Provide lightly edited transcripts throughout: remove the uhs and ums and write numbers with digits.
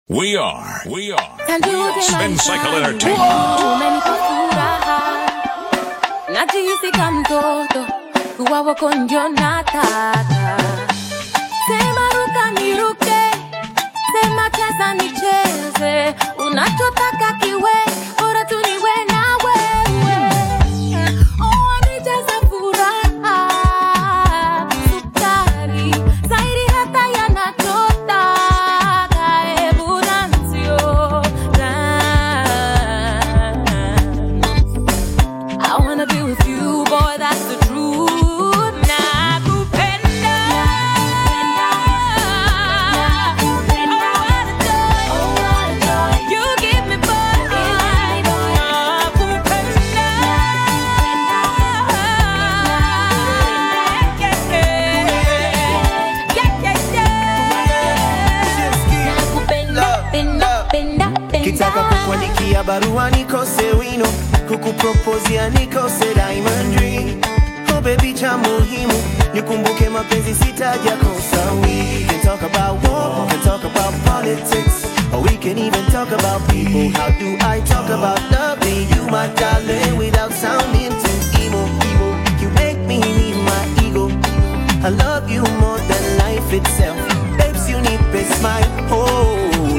We are Spin Cycle Entertainment. Najihisi kama mtoto kuwa wako ndio nataka. Sema ruka niruke, sema cheza nicheze, unachotaka kiwe, bora tu niwe na wewe. Oh, nijaze furaha, sukari, zaidi hata yanachotaka, hebu dansio, I wanna be with you, boy, that's the truth. Nakupenda, oh what a joy, you give me boy, nakupenda, nakupenda, kitaka kukuandikia barua nikose wino, kukupropozia nikose diamond ring. Oh baby, cha muhimu nikumbuke mapenzi sitaja kosa. We can talk about war, we can talk about politics, or we can even talk about people. How do I talk about loving you, my darling, without sounding too emo? You make me need my ego. I love you more than life itself. Babes, you need a smile. Oh,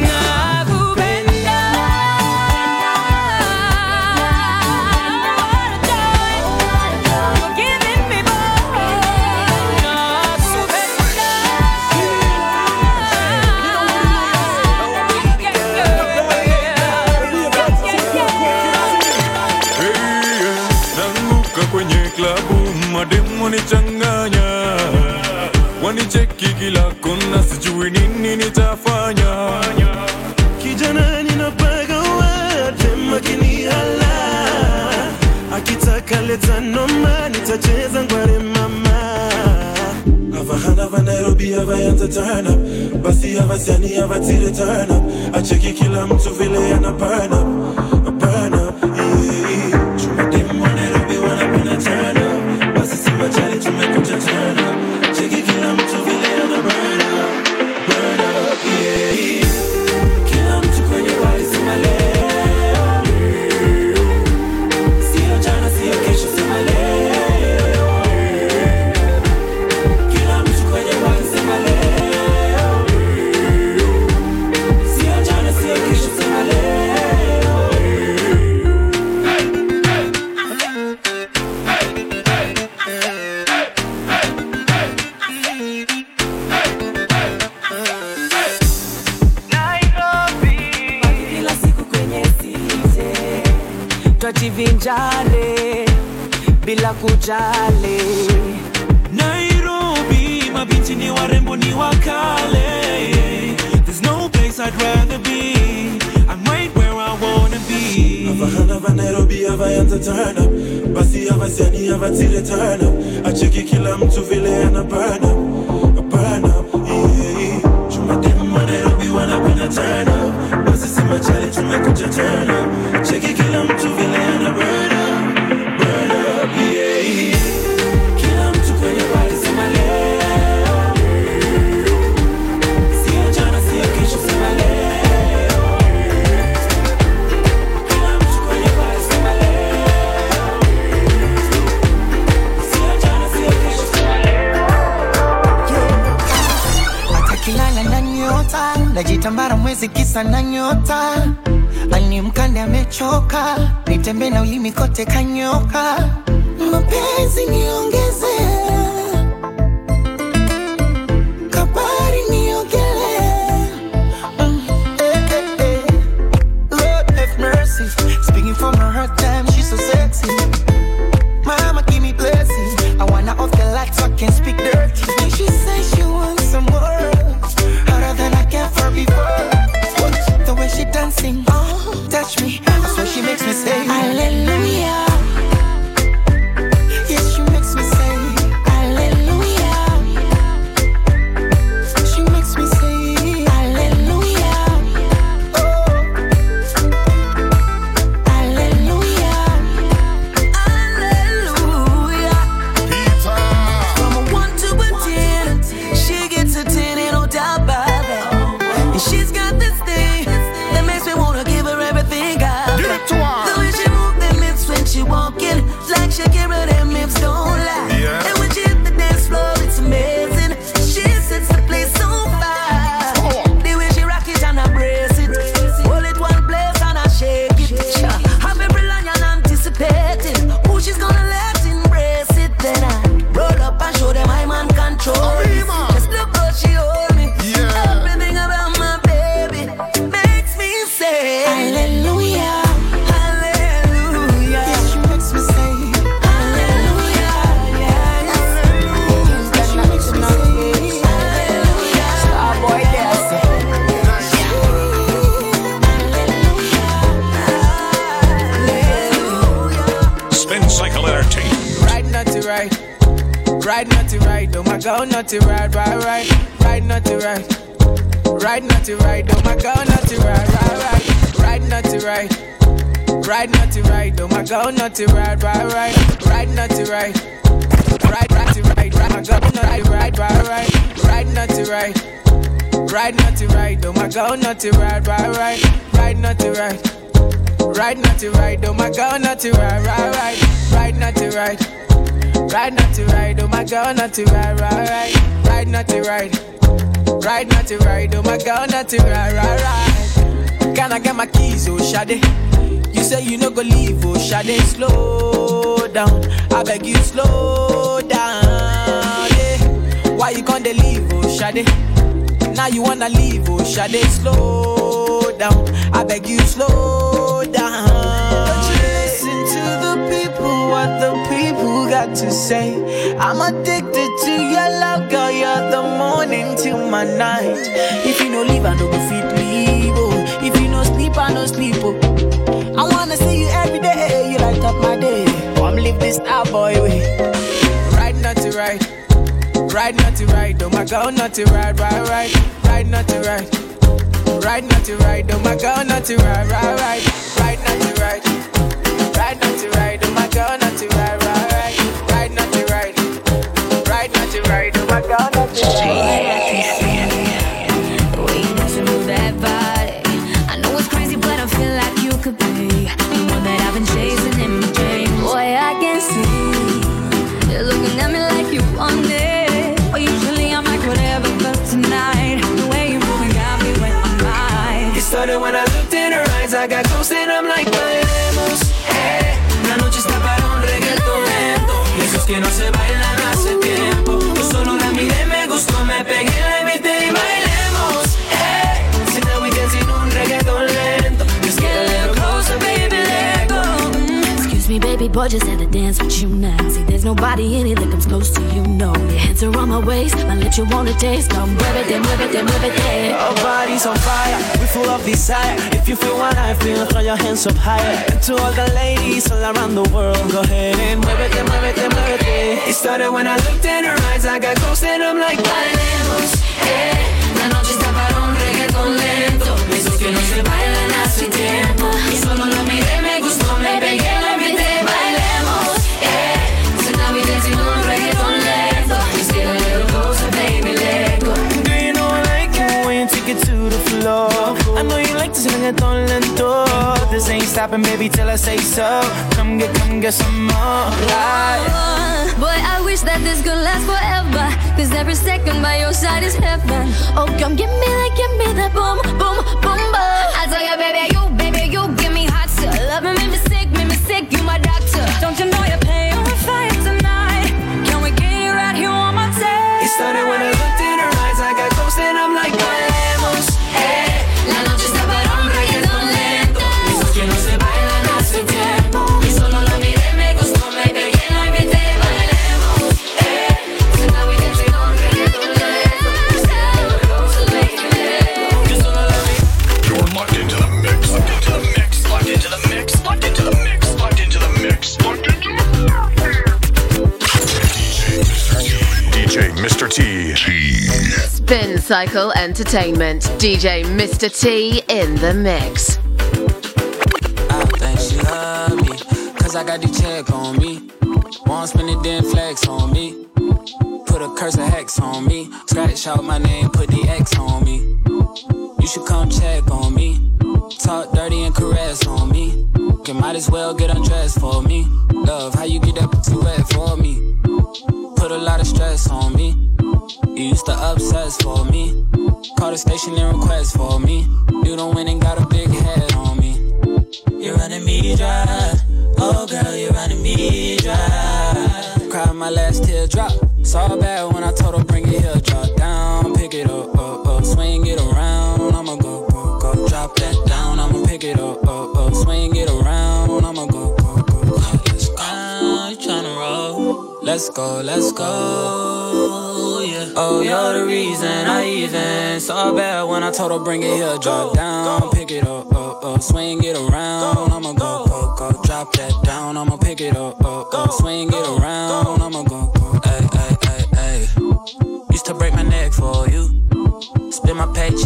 mademu wanichanganya, wanicheki kila kona, sijui nini nitafanya. kijana ninapaga watema kinihala, akitaka leta noma, nitacheza ngware mama. Havana Nairobi havaanza turn up, basi havasiani havatire turn up, acheki kila mtu vile ana burn up, yeah. Chumademu wa Nairobi wanapenda turn up, basi si machali tumekuja turn up, cheki kila mtu vile ana burn up, yeah. Kila mtu kwenye wali sema leo, sio jana sio kesho sema leo. Kila mtu kwenye wali sema leo, sio jana sio kesho sema leo. Kila siku kwenye site twajivinjale bila kujali. Nairobi, mabinti ni warembo ni wakale. There's no place I'd rather be. I'm right where I wanna be. Havana Nairobi havaanza turn up, basi havasiani havatire turn up, acheki kila mtu vile ana burn up, yeah. Chumademu wa Nairobi wanapenda turn up, basi si machali tumekuja turn up, cheki kila mtu vile ana burn up, yeah. Kila mtu kwenye wali sema leo, sio jana sio kesho sema leo. Kila mtu kwenye wali sema leo, sio jana sio kesho sema leo. Atakilala na nyota, najitambara mwezi kisa na nyota. Ani mkande amechoka, nitembe na ulimi kote kanyoka. Mapenzi niongeze, kabari niogele. Lord have mercy, speaking from her hurt time, she's so sexy. Mama give me blessings, I wanna off the lights so I can speak dirty. And she says she wants some more, harder than I can for before. The way she dancing, oh, touch me, that's what she makes me say hallelujah. Yes, she makes me say hallelujah. She makes me say hallelujah. Oh, hallelujah, hallelujah. From a 1 to a 10, she gets a 10 and no doubt about that. And she's got this thing Right, naughty, right, oh my girl, naughty, right, right, right. Right, naughty, right. Right, naughty, right, oh my girl, naughty, right, right, right. Right, naughty, right. Right, naughty, right, oh my girl, naughty, right, right, right. Right, naughty, right. Right, naughty, right, right, my girl, naughty, right, right, right. Right, naughty, right. Right, naughty, right, oh my girl, naughty, right, right, right. Right, naughty, right. Right, naughty, right, oh my girl, naughty, right, right, right. Right, naughty, right. Right, naughty, right, oh my girl, naughty, right, right, right. Right, naughty, right. Right, naughty, right, oh my girl, naughty, right, right, right. Can I get my keys, oh Shade? You say you no go leave, oh Shade. Slow down, I beg you, slow down, yeah. Why you can't leave, oh Shade? Now you wanna leave, oh Shade. Slow down, I beg you, slow down. Don't you listen to the people, what the people got to say. I'm addicted to your love, girl, you're the morning to my night. If you no leave, I no go fit leave, oh. If you no sleep, I no sleep, oh. I wanna see you every day, you light up my day. Come live this star boy way. Right, naughty, right. Right, naughty, right, oh my girl, naughty, right, right, right. Right, naughty, right. Right, naughty, right, oh my girl, naughty, right, right, right. Right, naughty, right. Right, naughty, right, oh my girl, naughty, right, right, right. Right, naughty, right. Right, naughty, right, oh my girl, naughty, right, right. The way you dance and move that body, I know it's crazy, but I feel like you could be the one that I've been chasing in my dreams. Boy, I can see you're looking at me like you want it. But usually I'm like whatever, but tonight the way you're moving got me wet on mine. It started when I looked in her eyes, I got close and I'm like, bailemos, la noche está para un reggaetón lento. Y esos que no se bailan hace tiempo. Yo solo la miré, me gustó, me pegué, la invité y bailemos, see now we dancing un reggaetón lento. Just get a little closer, baby, let go. Excuse me, baby boy, just had to dance with you now. See, there's nobody in it that comes close to you, no. Your hands are on my waist, my lips you wanna taste. Come mueve it, mueve it, mueve it. Our bodies on fire, we full of desire. If you feel what I feel, throw your hands up higher. And to all the ladies all around the world, go ahead and muévete, muévete, muévete. It started when I looked in her eyes, I got close and I'm like, bailemos, la noche está para un reggaetón lento. Esos que no se bailan hace tiempo. Y solo la miré, me gustó, me pegué, la invité, bailemos, so now we dancing un reggaetón lento. Just get a little closer, baby, let go. Do you know I like it when you take it to the floor? I know you like this reggaeton lento. This ain't stopping, baby, till I say so. Come get some more. Boy, I wish that this could last forever. Cause every second by your side is heaven. Oh, come give me that boom, boom, boom, boom. I tell you, baby, you give me hot stuff. Loving me sick, you my doctor. Don't you know you're paying a fight tonight? Can we get it right here on my tape? It started when I looked in her eyes, I got close and I'm like, bailemos, la noche está para un reggaetón lento. esos que no se bailan hace tiempo. Y solo la miré, me gustó, me pegué, la invité, bailemos, so now we dancing on reggaeton lento. Just get a little closer, baby, yo solo la vi. You're locked into the mix, locked into the mix, locked into the mix, locked into the mix, locked into the mix, locked into the DJ Mr. T. Spin Cycle Entertainment, DJ Mr. T in the mix. I think she love me, cause I got the check on me. Won't spend it, then flex on me. Put a curse of hex on me. Scratch out my name, put the X on me. You should come check on me. Talk dirty and caress on me. You might as well get undressed for me. Love, how you get that too wet for me? Put a lot of stress on me. You used to obsess for me. Call the station and request for me. You don't win and got a big head on me. You're running me dry. Oh girl, you're running me dry. Cried my last teardrop. Saw bad when I told her bring it here. Drop down, pick it up, swing it around. I'ma go. Drop that down, I'ma pick it up, swing it around. I'ma go. Let's go. You tryna roll? Let's go. Yeah. Oh, you're the reason I even saw bad when I told her bring it here. Drop down, pick it up, swing it around. I'ma go. Drop that down, I'ma pick it up, swing it around. I'ma go. Ay.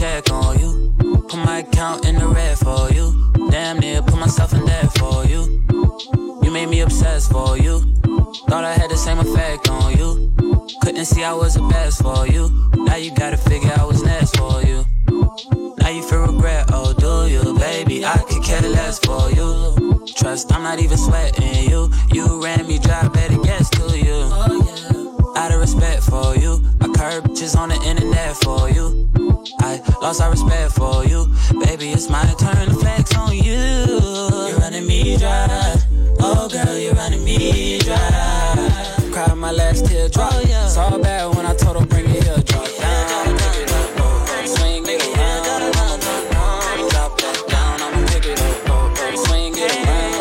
check on you. Put my account in the red for you. Damn near put myself in debt for you. You made me obsessed for you. Thought I had the same effect on you. Couldn't see I was the best for you. Now you gotta figure I was next for you. Now you feel regret, oh do you? Baby, I could care less for you. Trust, I'm not even sweating you. You ran me dry, better guess to you. Out of respect for you, I curb bitches on the internet for you. I lost all respect for you. Baby, it's my turn to flex on you. You're running me dry. Oh girl, you're running me dry. Cried my last teardrop. It's all bad when I told her bring it here. Drop down, pick it up, swing it around. Drop that down, I'ma pick it up, swing it around.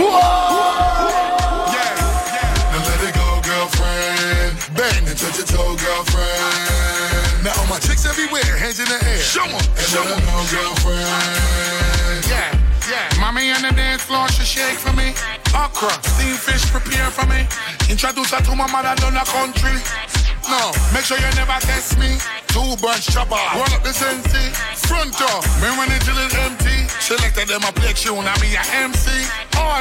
Yeah. Now let it go, girlfriend. Bang and touch your toe, girlfriend. Now all my chicks everywhere, hands in the air. Show 'em, and let 'em know, girlfriend. Yeah. Mommy on the dance floor, she shake for me. Okra, steamed fish, prepare for me. Introduce her to my mother down the country. No, make sure you never test me. 2 bunch chopper, roll up the Sensi. Front door, me when it till it's empty. Selected them a play tune, I be a MC. Oh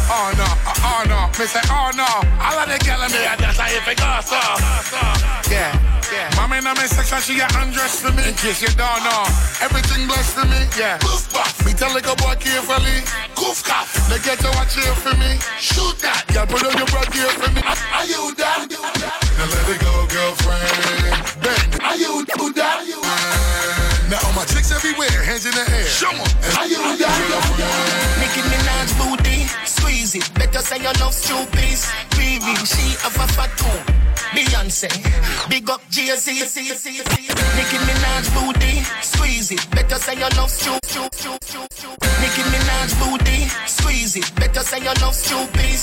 no, me say oh no. All of the gal in there, that's how you figure so. Yeah. Mommy in my section, she got undressed for me. In case you don't know, everything blessed for me. Yeah. Goof buff, me tell the boy carefully. Goof cough, they get to watch here for me. Shoot that, y'all put on your breath here for me. Are you that? Now let it go, girlfriend. Bang. Are you that? Now all my chicks everywhere, hands in the air. Show 'em. Are you that? Nicki Minaj booty, squeeze it. Better say you love stupid. Baby, she have a fat tone. Beyonce, big up Jay-Z. Nicki Minaj booty, squeeze it. Better say you love stupid. Nicki Minaj booty, squeeze it. Better say you love stupid.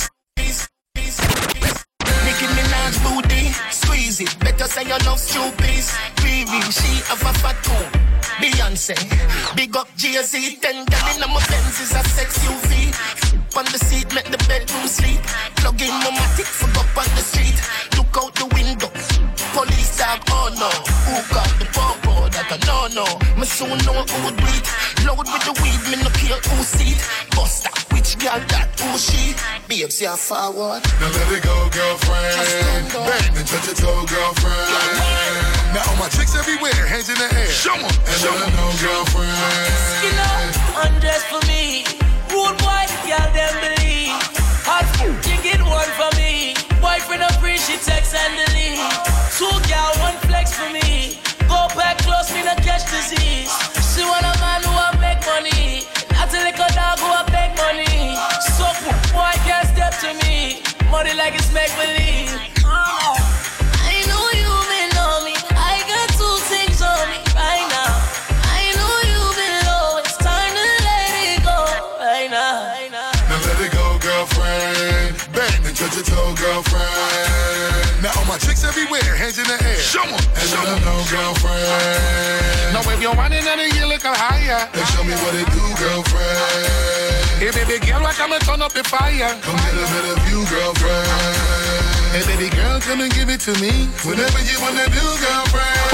Nicki Minaj booty, squeeze it. Better say you love stupid. Baby, she have a fat tone. Beyonce, big up Jay-Z. 10 gal in my Benz is a sex UV. On the seat, make the bedroom sleep. Plug in my matic, for up on the street. Look out the window, police dog, oh no. Who got the popo, that I no. Me soon know who do it. Load with the weed, me no care who seat. Buster, which girl that, who she? Babes, you're forward. Now let it go, girlfriend. Bang and touch your toe, girlfriend. Now all my chicks everywhere, hands in the air. Show 'em, and let 'em know, girlfriend. Skin up, undress for me. Rude boy, y'all them believe. Hot food, you get one for me. Boyfriend a free, she text and delete. 2 gal, 1 flex for me. Go back close, me not catch disease. She want a man who a make money. Not a little dog who a beg money. So boy can't step to me. Money like it's make believe. I know you may know me. I got 2 things on me right now. I know you've been low. It's time to let it go right now. Now let it go, girlfriend. Bang and touch your toe, girlfriend. Now all my chicks everywhere, hands in the air. Show 'em, and let 'em know, girlfriend. Now if you're running and you look higher, then show me what it do, girlfriend. Hey baby girl, why come and turn up the fire? Come get a bit of you, girlfriend. Hey baby girl, come and give it to me. Whatever you wanna do, girlfriend.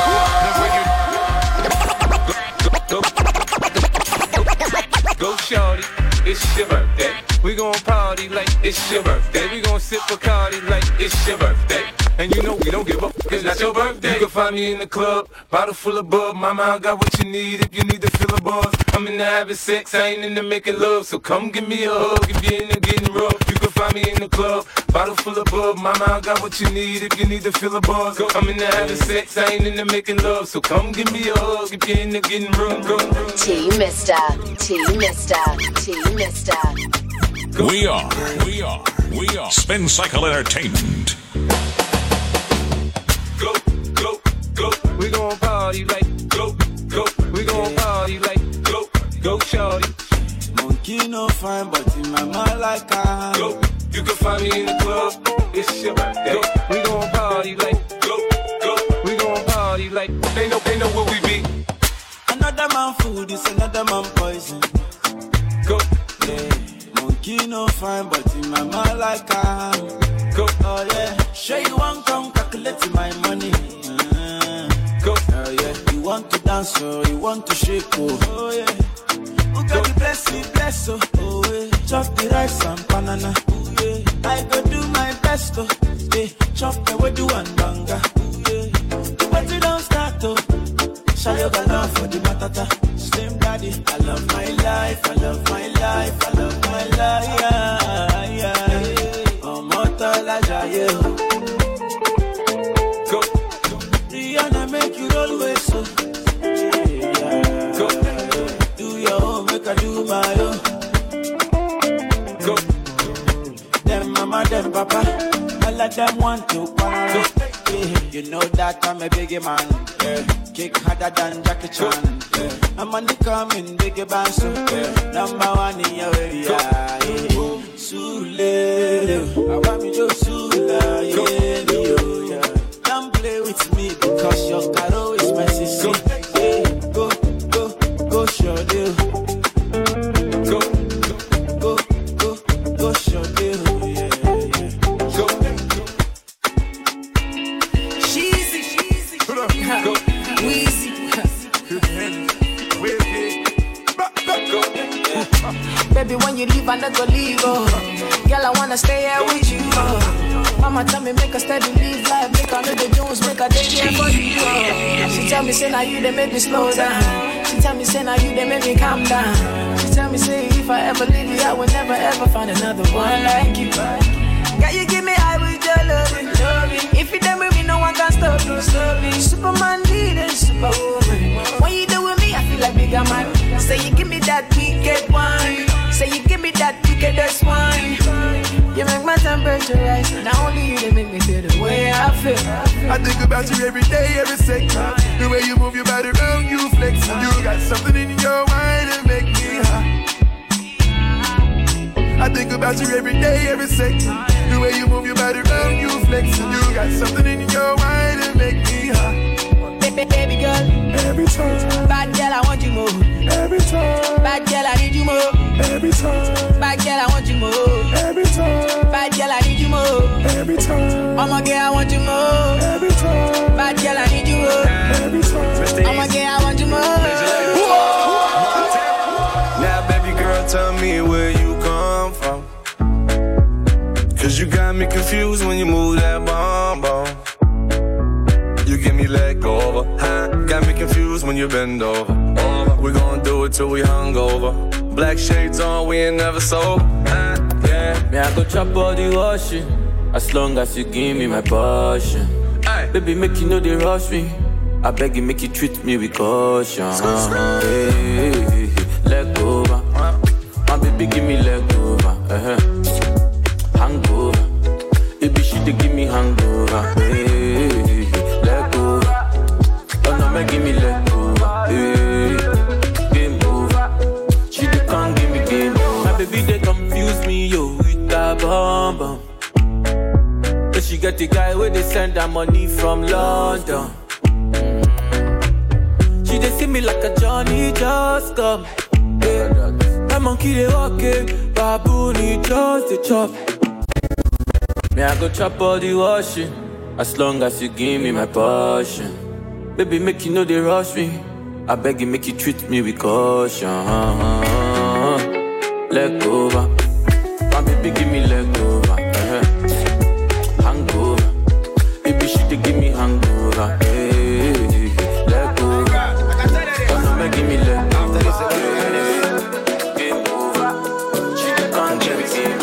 Go shorty, it's your birthday. We gon' party like it's your birthday. We gon' sip Bacardi like it's your birthday. And you know we don't give up, it's not your birthday. You can find me in the club, bottle full of bub. Mama, I got what you need if you need to feel a buzz. I'm into having sex, I ain't into making love. So come give me a hug if you're into getting rough. You can find me in the club, bottle full of bub. Mama, I got what you need if you need to feel a buzz. I'm into having sex, I ain't into making love. So come give me a hug if you're into getting rough. T-Mister. We are Spin Cycle Entertainment. Go. We gon' party like go. We gon' party like go, shorty. Monkey no fine, but in my mind like I go. You can find me in the club. It's your birthday. Go. We gon' party like go. We gon' party like they know where we be. Another man food is another man poison. Go. Yeah. Monkey no fine, but in my mind like I go. Oh yeah. Sure you want come calculate my money. Go. Oh yeah. You want to dance, oh, you want to shake, oh yeah. Who got the bless, oh, yeah. Chop the rice and banana, oh yeah. I go do my best, oh, yeah. Chop the wedu and banga, oh yeah. But you don't start, oh. Show your love for the matata. Slim daddy, I love my life, I love my life, I love my life, yeah. Oh, mortal, yeah. Go. Rihanna make you always so. Yeah. Go. Do your own, make I do my own. Go. Them mama, them papa, all of them want to party. You know that I'm a biggie man. Yeah. Kick harder than Jackie Chan. Yeah. I'm on the coming, biggie band, so yeah. Number one in your area. Yeah. Sule, I want me to Sula, yeah. Don't play with me because your caro is my sister. Hey, go, show deal. Go, show deal. Yeah. Go. Sheezy. Go. Weezy. Go. Baby, when you leave, I never leave, oh. Girl, I wanna stay here with you, oh. Mama tell me make a steady leave life, make a little Jones, make a day here for you, oh. She tell me say now you they make me slow down. She tell me say now you they make me calm down. She tell me say if I ever leave you, I will never ever find another one like you. Girl, you give me high with your loving. If you done with me, no one can stop you. Superman leading, superwoman. When you do with me, I feel like bigger man. Say you give me that wicked wine. Say you give me that wickedest wine. You make my temperature rise. Not only you, they make me feel the way I feel. I think about you every day, every second. The way you move your body around, you flex. You got something in your mind that make me high. I think about you every day, every second. The way you move your body around, you flex. You got something in your mind that make me high. Baby girl, every time. Bad girl, I want you more. Every time. Bad girl, I need you more. Every time. Bad girl, I want you more. Every time. Bad girl, I need you more. Every time. I'm a girl, I want you more. Every time. Bad girl, I need you more. Every time. I'm a girl, I want you more. Now, baby girl, tell me where you come from. Cause you got me confused when you move that bomb. You give me leg over, huh? Got me confused when you bend over. We gon' do it till we hungover. Black shades on, we ain't never sober. Yeah. Me, I go chop all the washing, as long as you give me my passion. Baby, make you know they rush me. I beg you, make you treat me with caution. Hey, leg over. My baby, give me leg over. Hangover. Baby, she dey give me hangover. Hey, leg over. Oh no, man, give me leg over. Hey, game over. She dey come give me game over. My baby, they confuse me, yo, with that bomb bomb. But she got the guy where they send her money from London. She dey see me like a Johnny just come. Yeah. My monkey they walking, baboon he just the chop. Me I go chop all the washing, as long as you give me my passion. Baby make you know they rush me, I beg you make you treat me with caution. Leg over, my baby give me leg over. Hangover, baby she dey give me hangover. Hey, leg over, oh no make give me leg over. Game over, she dey come give me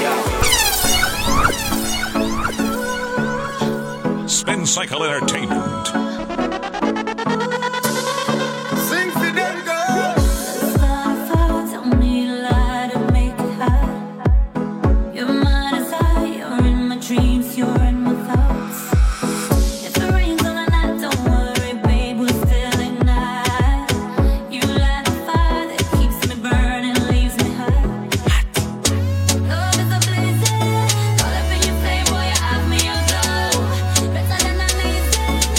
game. Spin Cycle Entertainment. Sing for them, girl. Tell me a lie to make it hot. You're my desire, you're in my dreams, you're in my thoughts. If it rains all the night, don't worry, babe, we'll still ignite. You light the fire that keeps me burning, leaves me hot. Love is a blazing, all up in your flame, boy, you have me aglow. Better than amazing,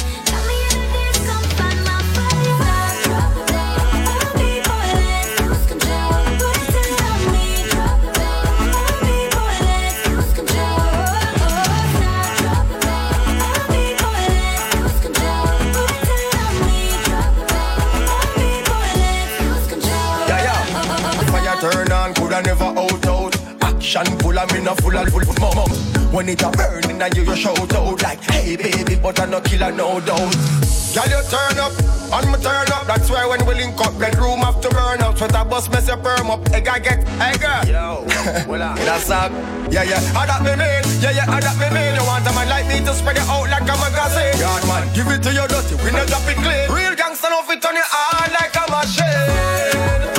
I never out. Action full of me, no full of mum. When it a burning and you shout out like, hey baby, but I no killer, no doubt. Girl, you turn up, and me turn up. That's why when we link up, bedroom have to burn up. Sweat a bus mess your perm up. Hey girl. Yo, that's up. Yeah, I that me mean. Yeah, I that me mean. You want a man like me to spread it out like a magazine. God man, give it to you dirty, we no drop it clean. Real gangster no fit on your hard like a machine.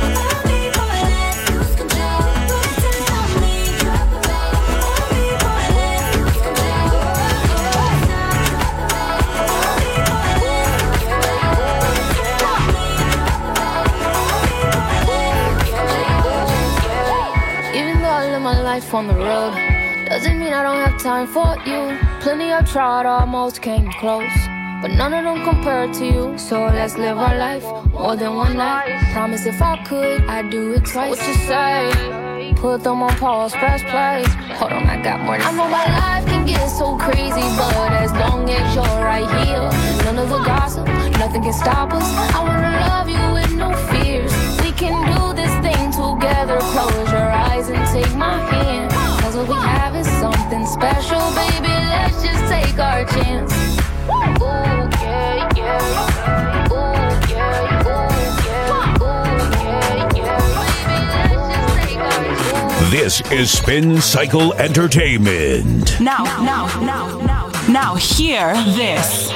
My life on the road doesn't mean I don't have time for you. Plenty I've tried, almost came close, but none of them compare to you. So let's live our life more than one night. Promise if I could, I'd do it twice. What you say? Put them on pause, press play. Hold on, I got more to say. I know my life can get so crazy, but as long as you're right here, none of the gossip, nothing can stop us. I wanna love you with no fears. We can do this thing together. Close your eyes and take my hand, 'cause what we have is something special, baby. Let's just take our chance. Ooh, yeah, yeah. Ooh, yeah, ooh, yeah. Ooh, yeah, yeah. Baby, let's just take our chance. This is Spin Cycle Entertainment. Now, hear this.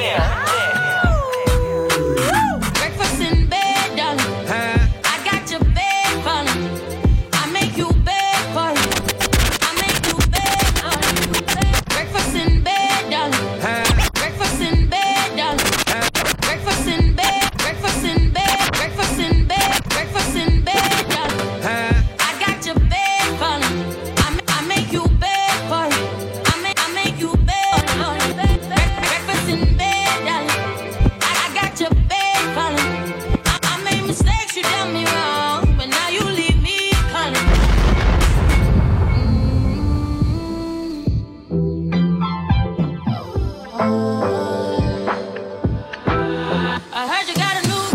Breakfast in bed, darling. I got your bed falling. I make you bed falling. I make you bed falling. Breakfast in bed, darling. Breakfast in bed, darling. Breakfast in bed. Breakfast in bed. Breakfast in bed. Breakfast in bed, darling. I got your bed falling. I make you bed falling. I make you bed falling. Breakfast in bed, darling. I got your bed falling. I made mistakes, you done me wrong, but now you leave me calling. I heard you got a new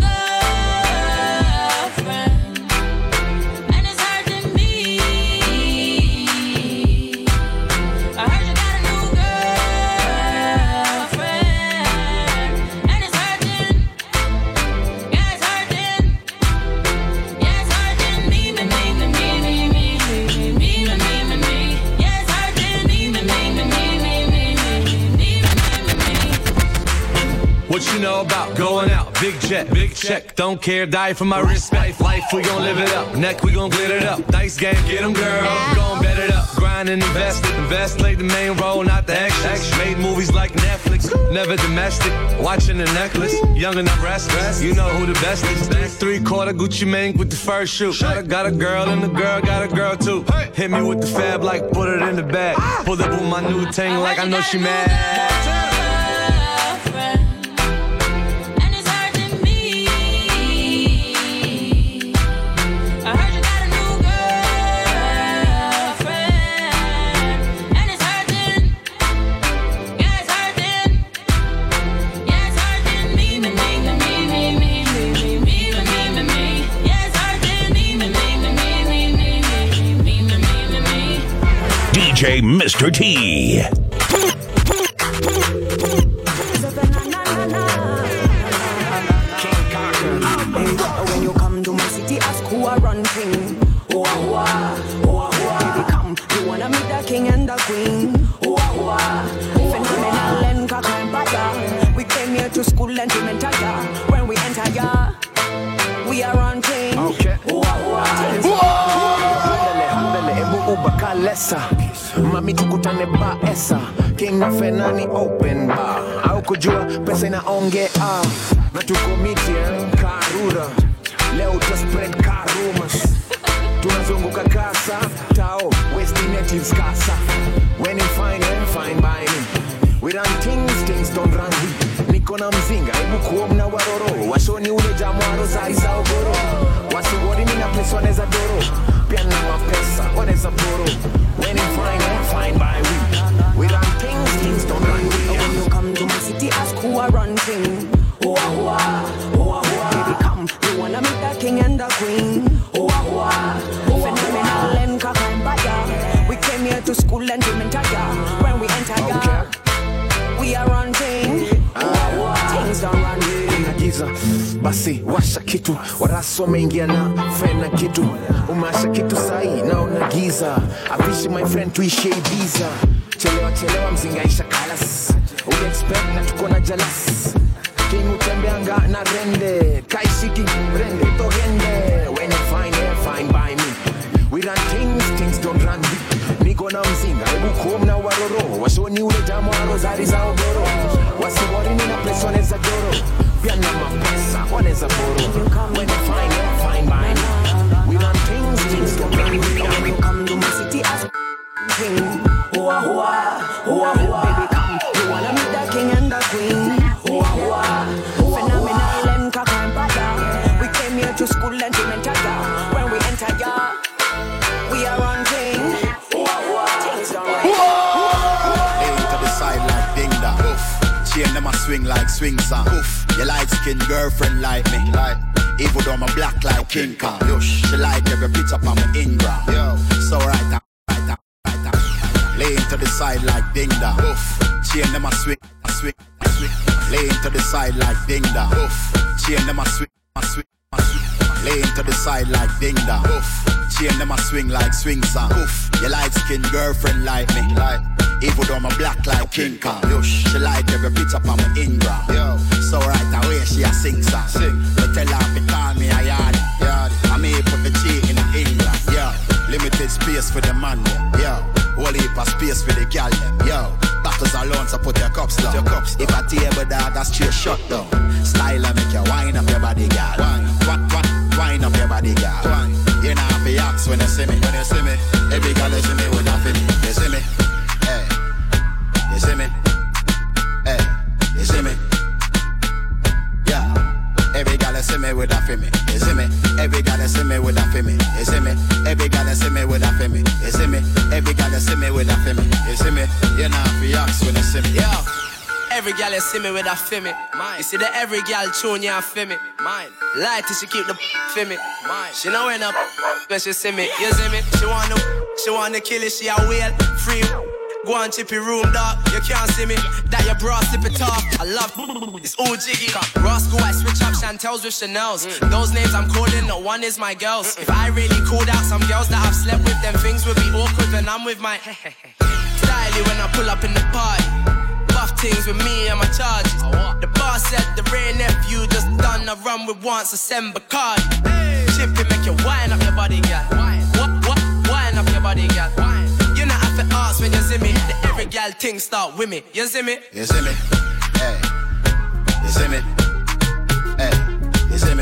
girlfriend, and it's hurting me. I heard you got a new girlfriend, and it's hurting. Yeah, it's hurting. Yeah, it's hurting me. Yeah, it's hurting me. What you know about going out? Big jet, big check. Don't care, die for my respect. Life, we gon' live it up. Neck, we gon' glitter it up. Dice game, get 'em, girl. Gon' bet it up. Grind and invest it. Invest, play the main role, not the extras. Made movies like Netflix. Never domestic. Watching the necklace. Young and I'm restless. You know who the best is. 3/4 Gucci Mane with the first shoe. Got a girl and the girl got a girl too. Hit me with the fab like put it in the bag. Pull up with my new thing like I know she mad. And it's hurting me. I heard you got a new girlfriend, and it's hurting. Yeah, it's hurting. Yeah, it's hurting me. Yeah, it's hurting me. DJ Mr. T. When you come to my city, ask who I run thing. Baby, come, you wanna meet the king and the queen. Phenomenal and crime butter. We came here to school and to mentor ya. When we enter ya, we are on thing. Okay. Ubakalesa mami tukutane ba esa King na Fenani open bar au kujua pesa inaongea na tuko miti Karura leo to spread karumas tunazunguka kasa tao West Natives kasa when you fine by me we run things don't run we niko na mzinga hebu kuomna waroro washoni ule jamwaro za isaogoro wasuwori mina place waneza doro pia na mapesa waneza boro when you fine by we run things don't run we when you come to my city ask who I run thing. Baby come you wanna meet the king and the queen. Phenomenal basi washa kitu. Warasu wameingia na fena kitu, umeasha kitu sahi na unagiza. Apishi my friend tuishe Ibiza. Chelewa mzingaisha kalas, expect na tuko na jalas. King utembeanga na rende, kaishiki rende togende. When you find it, fine by me. We run things don't run deep. Niko na mzinga, ebu kum na waroro. Washoni ule jamu wa rozari za ogoro. Wasiwari nina place waneza joro. Pia na mapesa waneza boro. When you find it, fine by me. We run things don't run deep. Come to my city as king. Hoa hoa, baby come. You wanna meet the king and the queen. Hoa, phenomenal and cock and butter. We came here to school and to mentor ya. When we enter ya, we are on thing. Things don't right. Lay to the side like ding dong. Oof. Chain them a swing like swing song. Oof. Your light skin girlfriend like me. Like even though I'm black like King Kong. Yush. She like every picture on my Ingram. Yo. So right. Lay to the side like ding dong. Oof. Chain them a swing. Lay to the side like ding dong. Oof. Chain them a swing. Lay to the side like ding dong. Oof. Chain them a swing like swing song. Oof. Your light skin girlfriend like me. Like even though I'm black like King Kong. Yush. She like every picture on my Ingram. Yo. So right away she a sing song. But tell her to call me a yard. I may put the G in England. Yo. Limited space for the man. Yo. Whole heap of space for the gal them. Yo. Bottles alone, so put your cups down. If a table dog, that's straight shut down. Style and make you wind up your body, girl. Wind up your body, girl. You know how to ask when you see me. When you see me, every girl you see me with a feeling. You see me, hey. You see me, hey. You see me, yeah. Every girl you see me with a feeling. You see me, every girl you see me with a feeling. You see me, every girl you see me with a feeling. You see me, every girl you see me with a feeling. You see me, you know how to ask when you see me. Yo. Every gal you see me with a femi. You see that every gal tune you a femi. Light till she keep the femi. She know when up when she see me. You see me? She wanna kill it. She a whale free. Go on chippy room dog. You can't see me. That your bra slip it off. I love it's all jiggy. Roscoe I switch up Chantels with Chanel's. Those names I'm calling, no one is my girls. If I really called out some girls that I've slept with, them things would be awkward when I'm with my styly when I pull up in the party. Things with me and my charges. The boss said the Ray nephew just done a run with once a send Bacardi. Chippy make you wind up your body, girl. Wind up your body, girl. You not have to ask when you see me. The every girl thing start with me. You see me? You see me? Hey. You see me? Hey. You see me?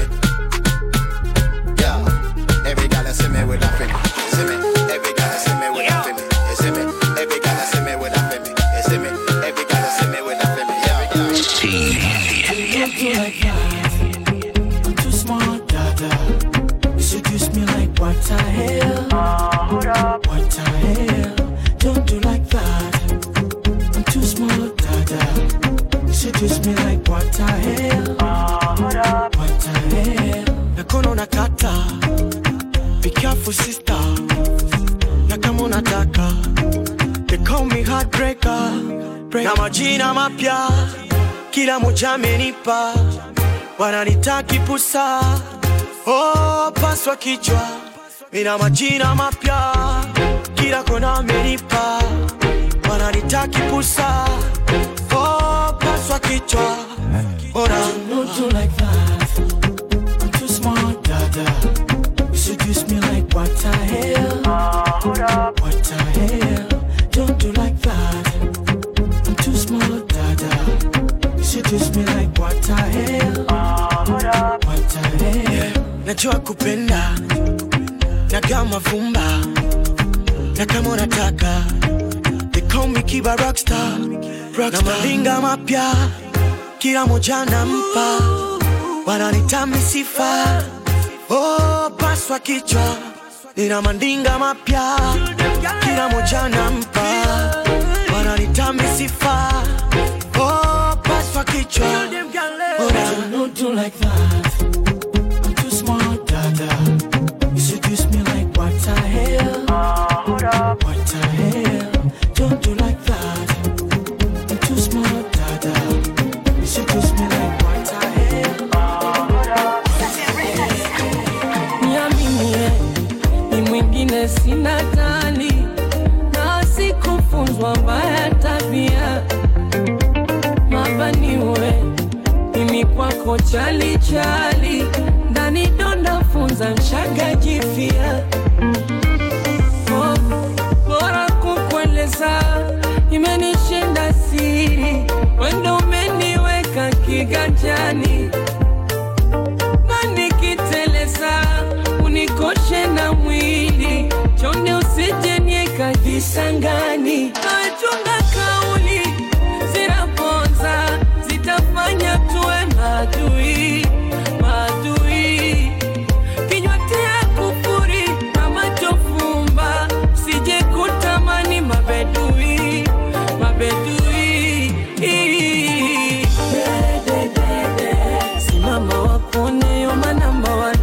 Yeah. Every girl see me with a thing. You see me? Every girl see me with a thing. You see me? Every girl see me with a thing. You see me? Every girl see me with a thing. I'm too smart, dada. You seduce me like what the hell? What the hell? Don't do like that. I'm too smart, dada. You seduce me like what the hell? What the hell? Nakono nakata. Be careful, sister. Nakamo nataka. They call me heartbreaker. Na majina mapya kila moja amenipa, wananitaki pusa. Oh, paswa kichwa, mina majina mapya kila kona amenipa, wananitaki pusa. Oh, paswa kichwa. Don't do like that. I'm too smart, dada. You seduce me like what the hell? What the hell? Don't do like that. I'm too smart, dada. You seduce me like what the hell? What the hell? Najua kupenda, na kama vumba, na kama unataka. They call me Kiba Rockstar. Na malinga mapya kila moja nampa, wananitami sifa. Oh, paswa kichwa, nina mandinga mapya kila moja nampa, wananitami sifa. Oh, paswa kichwa. Don't do like that. I'm too smart, dada. You seduce me like what the hell? What the hell? Don't do like that. I'm too smart, dada. You seduce me like what the hell? mwingine sina tali, na sikufunzwa mbaya tabia. Mabaniwe mimi kwako chali chali, ndani donda funza nshaga jifia. Bora kukueleza imenishinda siri, wendo umeniweka kiganjani, na nikiteleza unikoshe na mwili, chonde usije nieka kisangani. Nachunga kauli zinaponza, zitafanya tuwe maadui, maadui. Kinywa tia kufuri na macho fumba, sije kutamani mabedui, mabedui. Simama wakone yoma number one.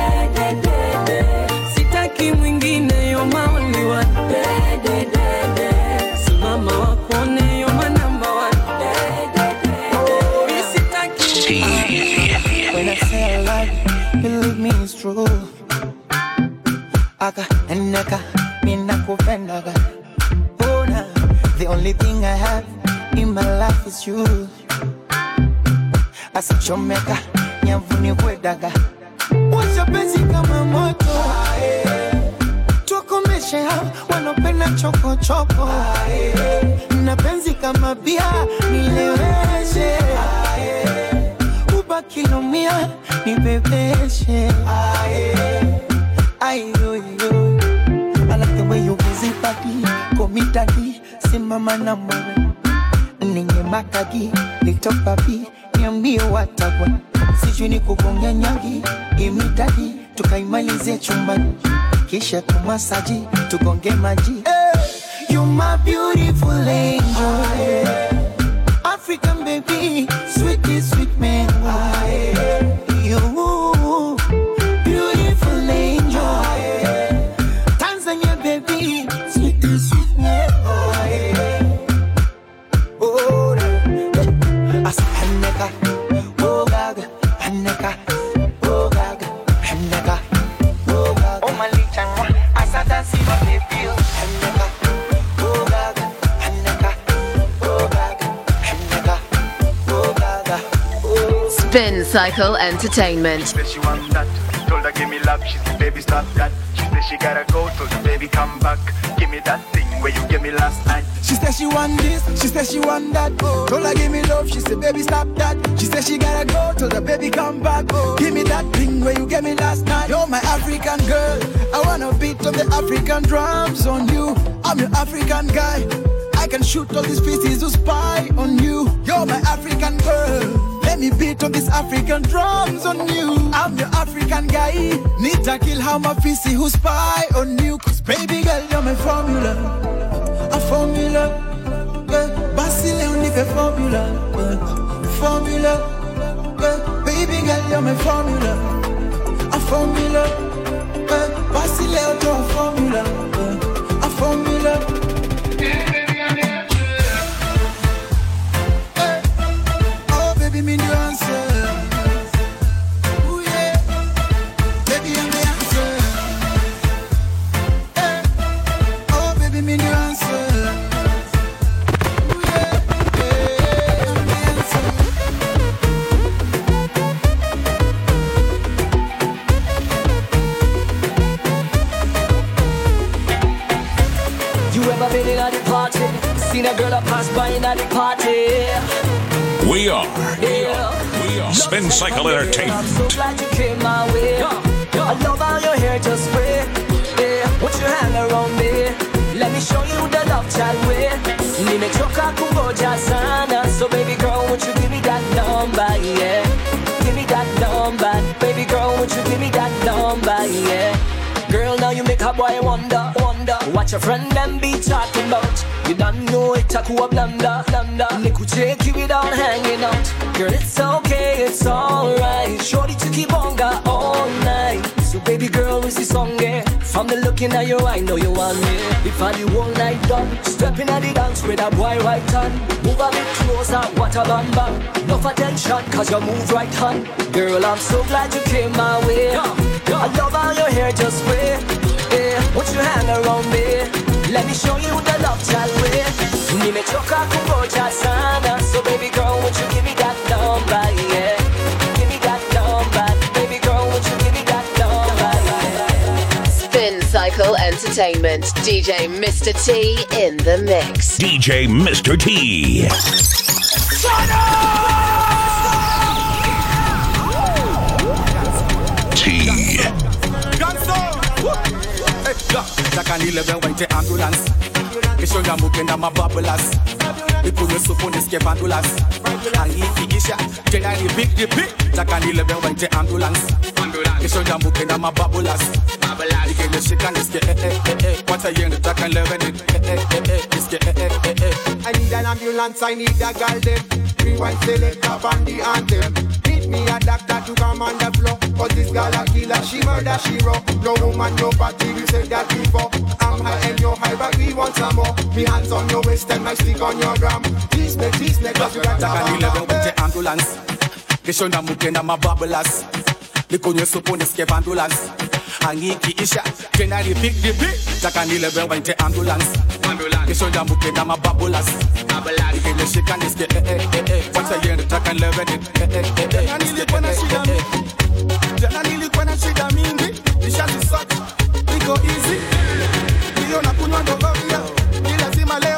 Sitaki mwingine yoma only one. Simama wakone yoma number one. When I say I love you, believe me it's true. Aka eneka mina kupendaga. Oh na, the only thing I have in my life is you. Asichomeka nyavuni kwedaga. Washa penzi kama moto, tukomeshe hao wanopenda choko choko. Na penzi kama bia nileweshe, kilomia ni bebeshe. Ayo yo, I like the way you busy body, komitadi, simama na mwe. Ninge makagi, little papi, niambie watagwa. Sijui ni kugonga nyagi, imitadi, tukaimalize chumbani. Kisha tumasaji, tugonge maji. You my beautiful angel, African baby, sweetie sweet man. You beautiful angel, Tanzania baby, sweetie sweet man. Oh, as Haneka, oh gaga, Haneka, oh gaga, Haneka, oh gaga. Oh my little one, as I dance my baby, Haneka, oh gaga, Haneka, oh gaga. Spin Cycle Entertainment. She said she want that. Told her give me love. She said baby stop that. She said she gotta go. Told the baby come back. Give me that thing where you gave me last night. She said she want this. She said she want that. Told her give me love. She said baby stop that. She said she gotta go. Told the baby come back. Give me that thing where you gave me last night. You're my African girl. I wanna beat on the African drums on you. I'm your African guy. I can shoot all these pieces who spy on you. You're my African girl. Let me beat on these African drums on you. I'm your African guy. Need to kill how my fissy who spy on you. Cause baby girl, you're my formula. A formula. Basile on the formula. Formula. Baby girl, you're my formula. A formula. Basile on the formula. A formula. Baby, me the answer. Ooh yeah, baby, I'm the answer. Hey. Oh, baby, me the answer. Ooh yeah, hey, I'm the answer. You ever been in a the party? Seen a girl that pass by in a the party? We are Spin Cycle Entertainment. I'm so glad you came my way. I love how your hair just spray. Put your hand around me. Let me show you the love child way. Nimechoka kungoja sana. So baby girl, won't you give me that number, yeah? Give me that number. Baby girl, won't you give me that number, yeah? Girl, now you make a boy wonder, wonder what your friend them be talking about. You don't know it, takuwa blanda, blanda. Nikucheki without hanging out. Girl, it's okay, it's alright. Shorty to keep on got all night. So baby girl, is this song, yeah? From the looking at you, I know you want me. If I do all night done, stepping at the dance with a boy right hand. Move a bit closer, what a bam bam. Enough attention, cause you move right hand. Girl, I'm so glad you came my way. I love how your hair just spray. Put your Let me show you the love child way. Nimechoka kungoja sana, so baby girl, won't you give me that number, yeah? Give me that number, baby girl, won't you give me that number, yeah? Spin Cycle Entertainment, DJ Mr. T in the mix. DJ Mr. T. T. Takani 11 waite ambulance. Kesho ya mukenda mababulas. Ikunye supu niskepa ambulance. Angifikisha tena ni big. Takani 11 waite ambulance. Kesho ya mukenda mababulas. Ikenye shika niske What a year takani 11 niske I need an ambulance, I need a girl them. Rewind select up on the anthem. Need me a doctor to come on the floor. Cause this girl a killer, she murder, she raw. No woman, no party, we said that before. I'm high and you're high, but we want some more. Me hands on your waist and my stick on your drum. Tease me, cause you got Takani 11 waite ambulance. Kesho ya mukenda mababulas. Ikunye supu niskepa ambulance. Angifikisha tena ni big. Takani 11 waite ambulance. Kesho ya mukenda mababulas. Ikenye shika niske What a year takani 11 Jana nilikuwa na shida mingi, nishazisort, iko easy. Ndio nakunywa ndogovia, ni lazima leo.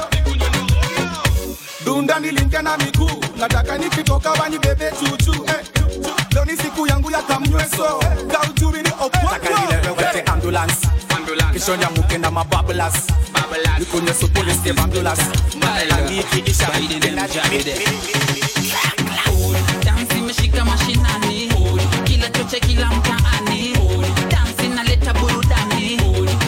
Dunda nilingia na miguu, nataka nikitoka wani bebe chuchu. Leo ni siku yangu ya kamnyweso, kaujuri ni opwa. Takani 11 wete ambulance. Kesho ya mukenda mababulas. Nikunye supu niske ambulance. Angifikisha tena Dansi meshika mashinani, kila choche kila mtaani. Dansi naleta burudani.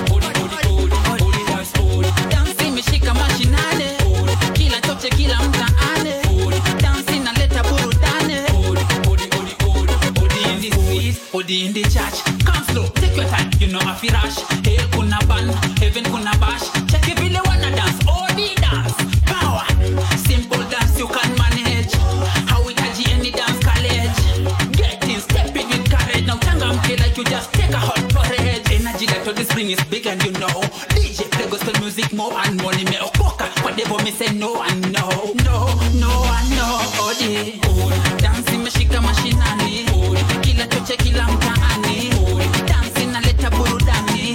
Dansi meshika mashinani, kila choche kila mtaani. Dansi naleta burudani. Odi in the street, odi in the church. Come slow, take your time, you know afi rush. Hell kuna ban, heaven kuna bash. Check if you wanna dance, odi dance. Power, simple dance you can manage. How we catch any dance college. Get in, step in with courage. Now changamke like you just take a hot porridge. Energy like to the spring is big and you know. DJ play gospel music more and money me okoka. Whatever me say no and no. No and no. Odi, dancing meshika mashinani. Kila choche kila mtaani. Dancing naleta burudani.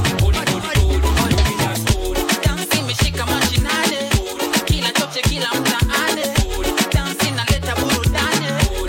Dancing meshika mashinani. Kila choche kila mtaani. Dancing naleta burudani.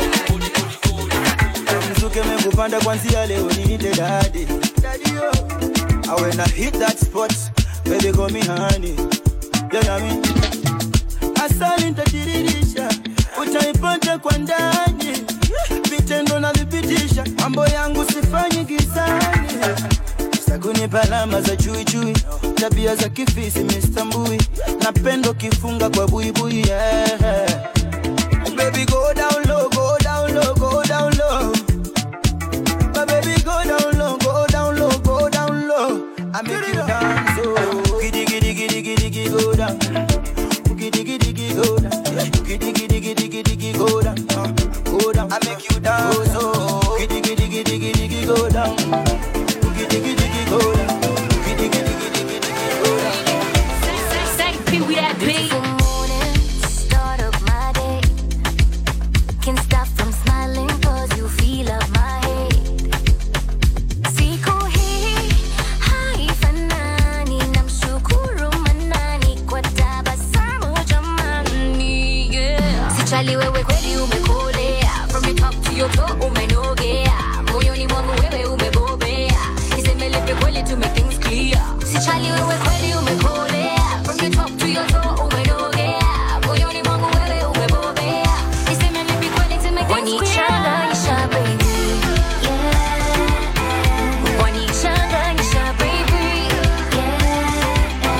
Mzuke mekupanda kwanzia leo niite daddy. When I hit that spot, baby call me honey. You know me? Asali nitatirisha, utaipata kwa ndani. Vitendo na vipitisha, mambo yangu sifanyi gizani. Sakuni palama za chui, tabia za kifisi mistambui. Napendo kifunga kwa buibui, yeah. Baby go down low, go down low, go down low. My baby go down low, go down low, go down low. I make you dance, oh. Giddy, go down. Giddy, go down. Giddy, go down. Go down. I make you dance, oh. Giddy, go down. Giddy, go down. Giddy, go down. Say, we that beat. Start of my day. Can't stop from smiling 'cause you feel up my head. Siku hii haifanani, namshukuru Manani kwa tabasamu jamani, yeah. Sichali wewe kweli umekolea, from your top to your toe umenogea. Moyoni mwangu wewe umebobea, niseme lipi kweli to make things clear. Sichali wewe kweli umekolea, from your top to your toe umenogea. Moyoni mwangu wewe umebobea, niseme lipi kweli to make things clear. Wanichanganyisha baby, yeah. Wanichanganyisha baby,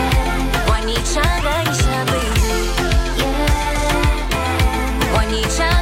yeah. Wanichanganyisha baby, yeah. Wanichanganyisha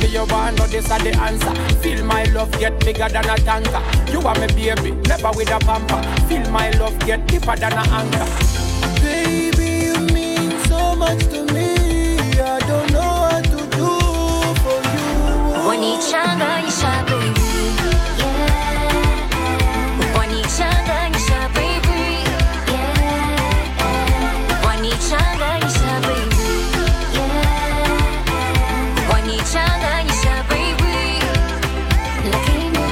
you want, no, this are the answer. Feel my love get bigger than a tanker. You are my baby, never with a pamper. Feel my love get deeper than a anchor. Baby, you mean so much to me. I don't know what to do for you. Wanichanga isha baby, yeah. Wanichanga isha baby, yeah. Wanichanga isha baby, yeah. Wanichanga isha baby, lakini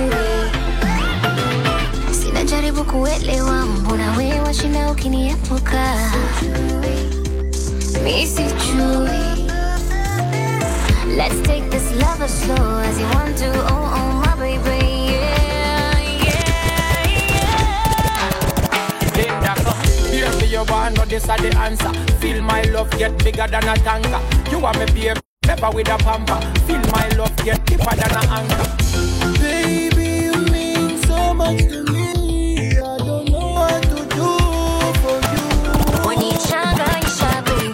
ujue sinajaribu kuelewa mbona wewe washinda ukiniepuka. Mi sijui. Let's take this love as slow as you want to. Oh, oh, my baby, yeah, yeah, yeah. Linda, baby, you want, no, this are the answer. Feel my love get bigger than a tanker. You are my baby, never with a pamper. Feel my love get deeper than a anchor. Baby, you mean so much to me. I don't know what to do for you. Wanichanga isha baby.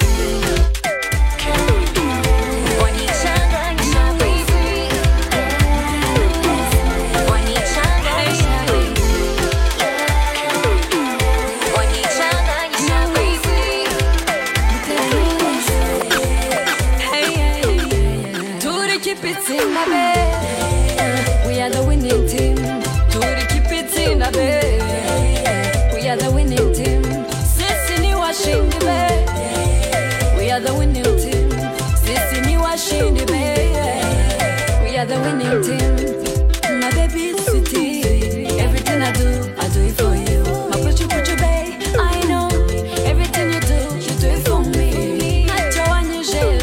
We are the winning team. To keep it in a bed. We are the winning team. Sissy washing the bed. We are the winning team. Sissy washing the bed. We are the winning team. My baby is sweetie. Everything I do it for you. My put you babe. I know everything you do it for me. Not your one you share.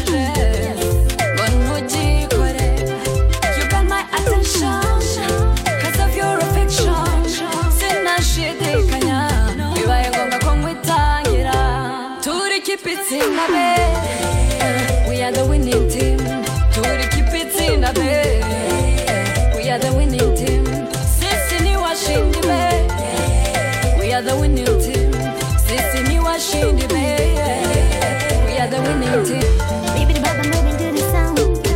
Cause of your affection, sina shidi kanya. Iwa yengonga kongwitangira. To keep it in a bed. We are the winning team. To keep it in a bed. We are the winning team. Sisi ni washindi bed. We are the winning team. Sisi ni washindi bed. We are the winning team. Baby, the baba moving to the sound.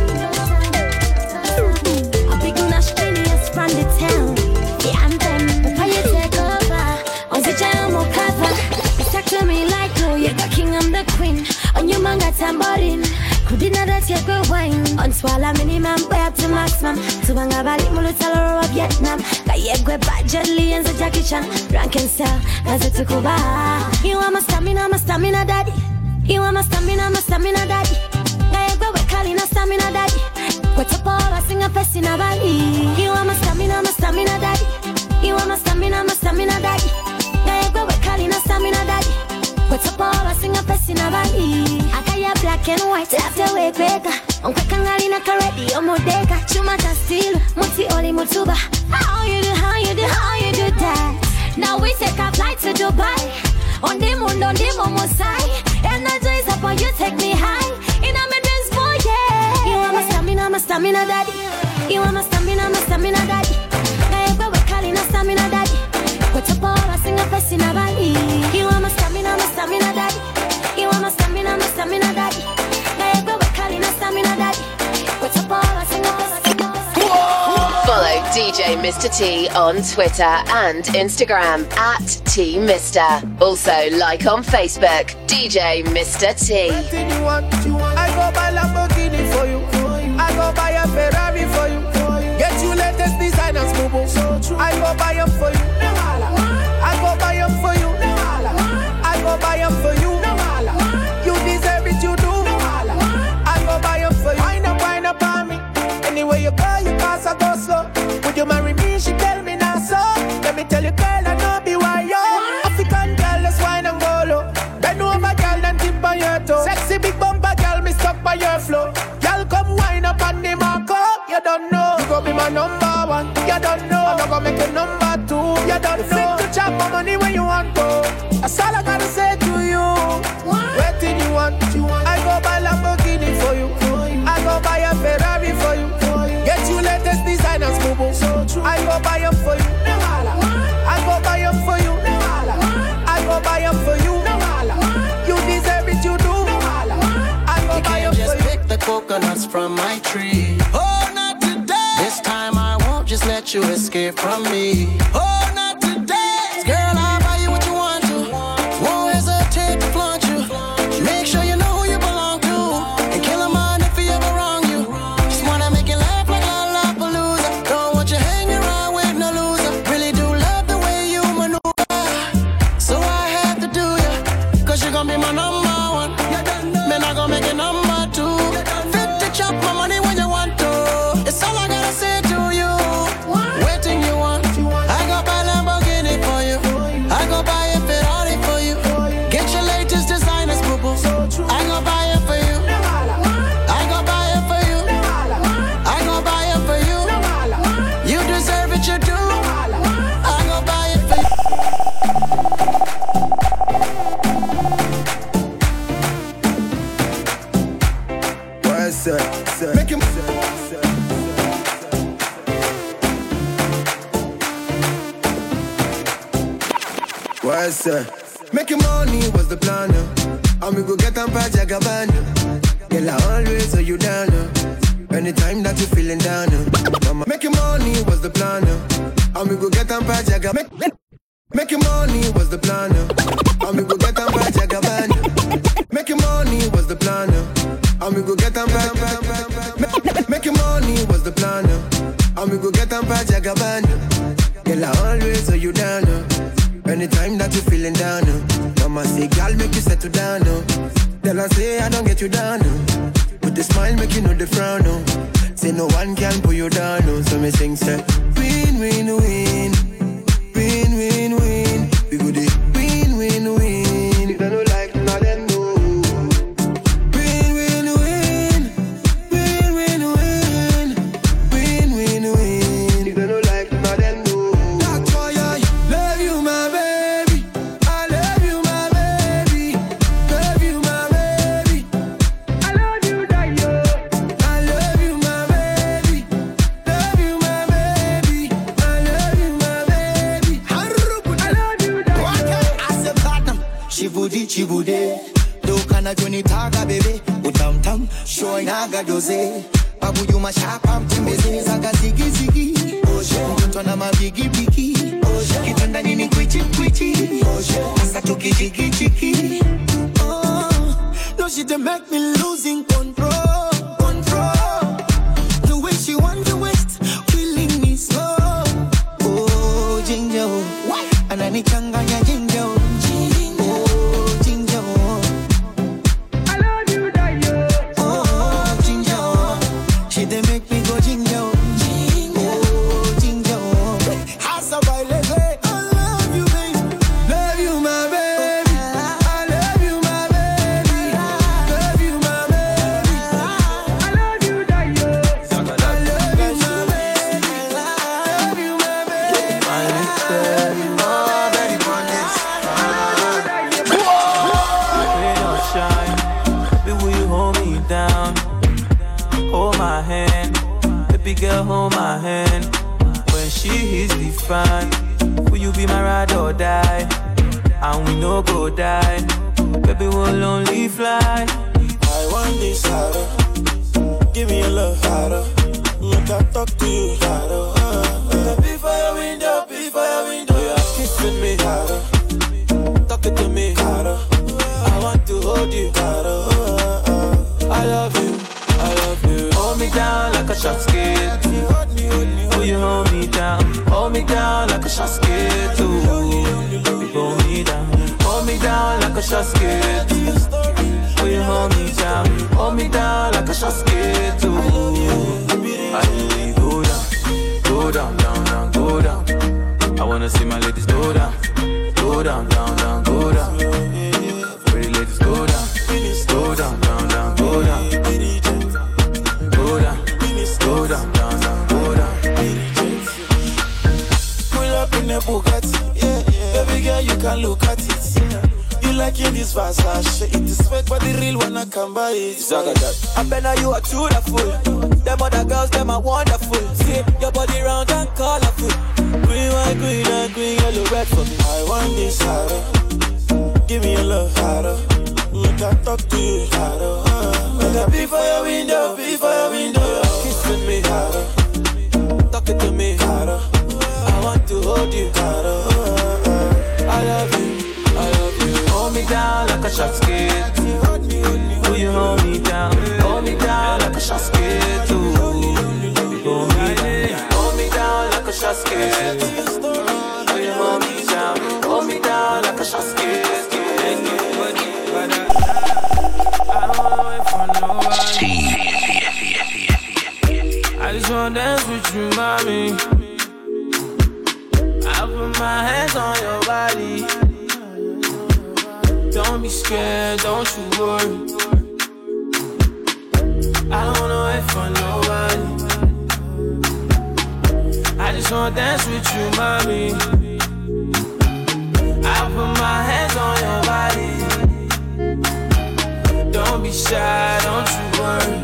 From the town, the anthem, why you take over? On the jam or cover, you talk to me like oh, you're the king, I'm the queen. On your manga tambourine, could be not that you go wine. On swallow minimum, way up to maximum. To Bangabali, Mulutalo of Vietnam. Kayegwe Bajali and the Jackie Chan. Rank and sell, as a Tukuba. You are my stamina daddy. You are my stamina daddy. Kayegwe Kalina stamina daddy. What's up, all I sing a fest in a valley. You are my stamina daddy. You are my stamina daddy. Now go with Kalina stamina daddy. What's up, all I sing a fest in a valley. I got your black and white after way quicker. On Kakangalina Karedi, or Modeka, Chumata Steel, Muti Oli Mutuba. How you do that? Now we take a flight to Dubai. On the moon, Mosai. Energize up when you take me high. In a midrange boy, yeah. You are my stamina daddy. You are my stamina daddy. Now you go with Kalina stamina daddy. What's up, all I sing a fest in a valley. You are my stamina daddy. You are my stamina daddy. Now you go with Kalina stamina daddy. What's up, all I sing a fest in a valley. Follow DJ Mr. T on Twitter and Instagram at @TMr. Also like on Facebook, DJ Mr. T. Anything you want, I go buy Lamborghini for you. I go buy a Ferrari for you. Get you latest designers, boo. I go buy them for you. I go buy them for you. I go buy them for you. You deserve it, you do. I go buy them for you. Wind up on me. Anywhere you go, you pass, I go slow. Would you marry me? She tell me now so. Let me tell you, girl, I know be why yo. African girl, let's wine and go low. Bend over, girl, and tip on your toe. Sexy big bumper, girl. coconuts from my tree. Oh, not today. This time I won't just let you escape from me. Oh, not today. Girl, I'll buy you what you want to. Won't hesitate to flaunt you. Make sure you know who you belong to. And kill a man if he ever wrong you. Just wanna make you laugh like Lollapalooza. Don't want you hanging around with no loser. Really do love the way you maneuver. So I have to do ya. Cause you're gonna be my number one. Man, I gonna make it number two. Fit to chop my money when you want to. It's all I gotta say to you. Waiting you want. I go buy Lamborghini for you. I go buy a Ferrari for you. Get your latest designers, boo boo. I go buy it for you. I go buy it for you. I go buy it for you. You deserve it, you do. I go buy it for you. What's up? Make him. What's up? Making money was the plan. And we go get on by Jagabana. Girl, I always hold you down. Anytime that you feeling down. Making money was the plan. And we go get on by Jagabana. Making money was the plan. And we go get on by Jagabana. Making money was the plan. And we go get on by. Making money was the plan. And we go get on by Jagabana. Girl, I always hold you down. Anytime that you feeling down, mama say, girl, make you settle down. Tell her say I don't get you down. With the smile, make you know the frown. Say no one can pull you down. So me sing say, win, win, win, win, win, win. We go the win, win, win. If I don't like none of them, no. Win, win, win, win, win, win, win, win, win. If I don't like none of them, no. That's why I love you, my baby. I love you, my baby. Love you, my baby. I love you, Dayo. I love you, my baby. Love you, my baby. I love you, my baby. I love you, Dayo. I said platinum, shibudi chibude. Do kana joni taga bebe, utam tam, shoy naga doze. Babu you ma shapam timbezi zaga zigi zigi. Oje, mtoto na mabigi bigi. Oje, kitanda nini kwichi kwichi. Oje, asa toki jigi jigi. Oh, no she dey make me losing control, control. The way she want to waste, killing me slow. Oh, ginger, ananichanganya ginger. Oh, ginger. I love you, Dayo. Oh, ginger. She dey make me go ginger. Oh, ginger. Hasa baile, I love you, baby. Love you, my baby. I love you, my baby. Love you, my baby. I love you, Dayo. I love you, my baby. Love you, my baby. Oh, baby, on this. Rain or shine, baby, will you hold me down? Hold my hand, baby girl, hold my hand. When she hits the fan, will you be my ride or die? And we no go die, baby, we'll only fly. I want this harder. Give me your love harder. Look, I talk to you harder. Before your window, you're kissing me harder. Talking to me harder. I want to hold you harder. I love you, I love you. Hold me down like a shot skate. Will you hold me down? Hold me down like a shot skate too. Baby, hold me down. Hold me down like a shot skate. Will you hold me down? Hold me down like a shot skate too. I really go down, go down, down, down, go down. I wanna see my ladies go down, go down, down, down, go down. Pretty ladies go down, go down, down, down, go down. Go down, go down, down, down, go down. Pull up in a Bugatti, baby girl, you can look at it. You like in this Versace, it is fake, but the real one I can buy it. I bet now you are beautiful. Them other girls, them are wonderful. See your body round and colorful. Green, white, green, and green, yellow, red for me. I want this harder. Give me your love harder. Look, I talk to you harder. Look, I be for your window. love you for your window. Kiss with me, talk it to me, I want to hold you, I love you, I love you. Hold me down like a shot skate. Will you hold me down? Hold me down like a shot skate. Hold me down like a shot skate. Will you hold me down? Hold me down like a shot skate. I don't wanna wait for nobody. I just wanna dance with you, mommy. I put my hands on your body. Don't be scared, don't you worry. I don't wanna wait for nobody. I just wanna dance with you, mommy. I put my hands on your body. Don't be shy, don't you worry.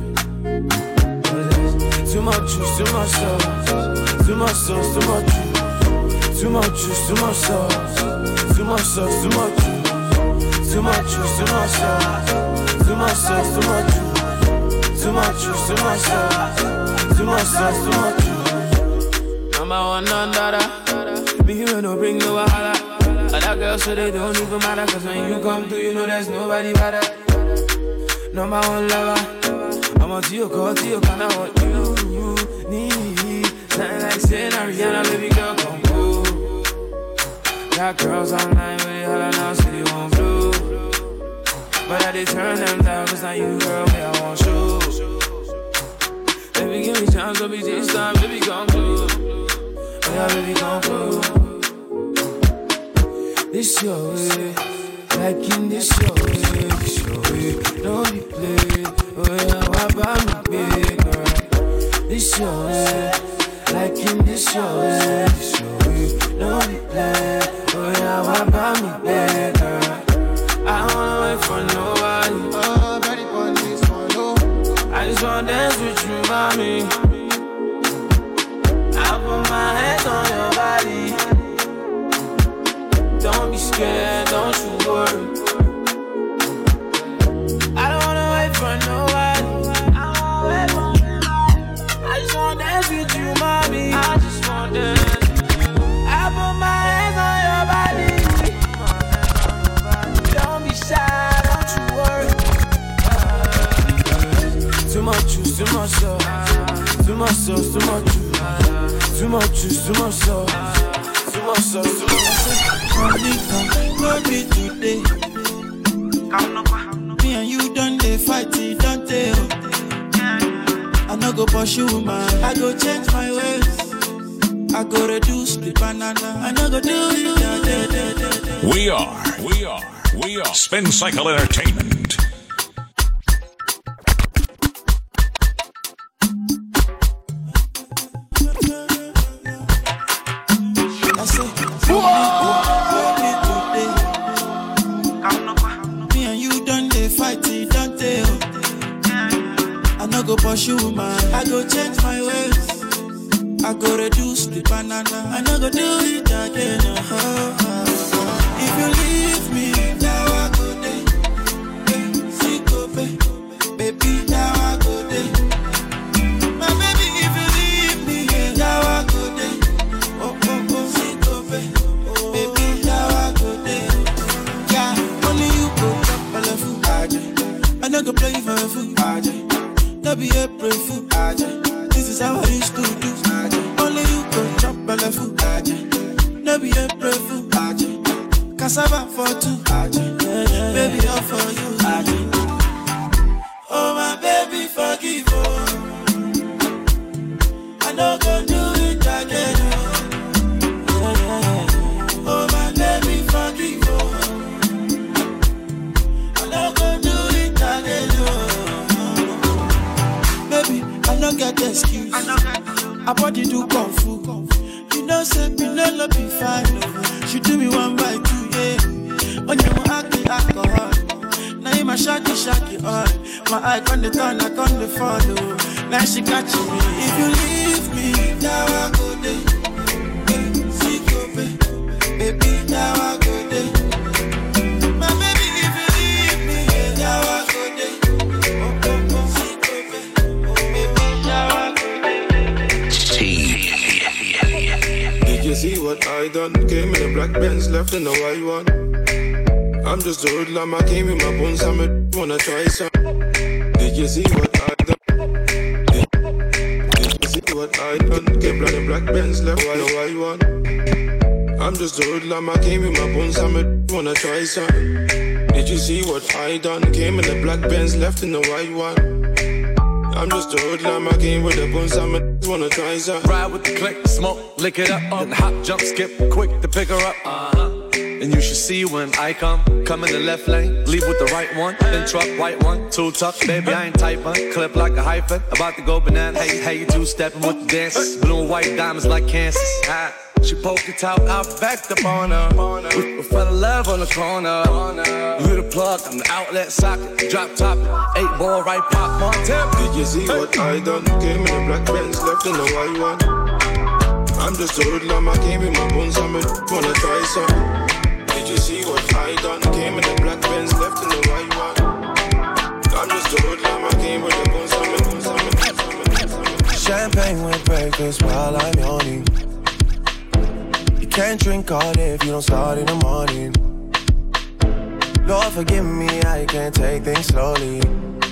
Too much juice, too much sauce. Too much sauce, too much juice. Too much juice, too much sauce. Too much sauce, too much juice. Too much juice, too much sauce. Too much sauce, too much juice. Too much juice, too much sauce. Too much sauce, too much juice. Number one under. Me here no bring no wahala. Other girls so they don't even matter. Cause when you come through you know there's nobody better. Number one lover. I'm on to your call, to your kind of what you need. Something like saying Ariana, baby girl, come go. Got girls online with it, holla now, say they won't blow. But I did turn them down, cause now you girl, me I want show. Baby, give me chance, don't be this time, baby, come close. Oh yeah, baby, come close. This your way, like in this your way, this your way. Don't be played, oh yeah, why about me, big girl? This your way, like in this your way, this your way. Don't be played, oh yeah, why about me, big girl? I don't wanna wait for nobody. Oh, ready for this one, no. I just wanna dance with you, mommy. I put my hands on your body. Don't be scared, don't you worry. I don't wanna wait for nobody. I just wanna dance with you, mommy. I just wanna dance. I put my hands on your body. Don't be shy, don't you worry. Too much juice, too much sauce. Too much sauce, too much juice. Too much juice, too much sauce. Too much sauce, too much sauce. Don't be today. Me and you done they fight, don't they? I no go pursue man. I go change my ways. I go reduce the banana. I no go do it. We are Spin Cycle Entertainment. I say, me and you done they fight, don't they? I no go pursue man. I go change my ways. I go reduce the banana. I no go do it again. If you leave me, now I go there. See go baby, now I go there. My baby, if you leave me, now I go there. Oh, see go baby, now I go there. Yeah, only you go top my food. I no go play for food. No be April fool. This is how I used to do. Only you go chop my food. No be April fool. Cassava for two. Baby, all for you. Oh my baby, forgive. I no go do it again. Oh my baby, forgive. I no go do it again. Baby, I no get excuse. I body do kung fu. You know, say me no be fine. She do me one by two, yeah. On your act alcohol. Now you my shaky all. My eye on the turn, I on the follow. Now she catching me. If you leave me, now I go there. See go baby, now I go there. My baby, if you leave me, now I go there. See go I done? Came in a black Benz, left in the white one. I'm just a hoodlum, I came in my bones, I'm a wanna try some. Did you see what I done? Did you see what I done? Came in a black Benz, left in the white one. I'm just a hoodlum, I came in my bones, I'm a wanna try some. Did you see what I done? Came in the black Benz, left in the white one. I'm just a hoodlum, I came with the bones, I'm a wanna try some. Ride with the click, smoke, lick it up, then hop, jump, skip, quick to pick her up. And you should see when I come in the left lane, leave with the right one, then truck, right one, two tuck, baby, I ain't type one, clip like a hyphen, about to go banana, hey, you two-stepping with the dances, blue and white diamonds like Kansas. She poked it out, I backed up on her. We fell in love on the corner. You hit a plug, I'm the outlet socket. Drop top, 8-ball, right pop, on tip. Did you see what I done? Came in a black Benz, left in the white one. I'm just a hoodlum, I came in my bones, I'm a wanna try some. Did you see what I done? Came in a black Benz, left in the white one. I'm just a hoodlum, I came with the bones, I'm a Champagne with breakfast while I'm yawning. Can't drink all day if you don't start in the morning. Lord forgive me, I can't take things slowly.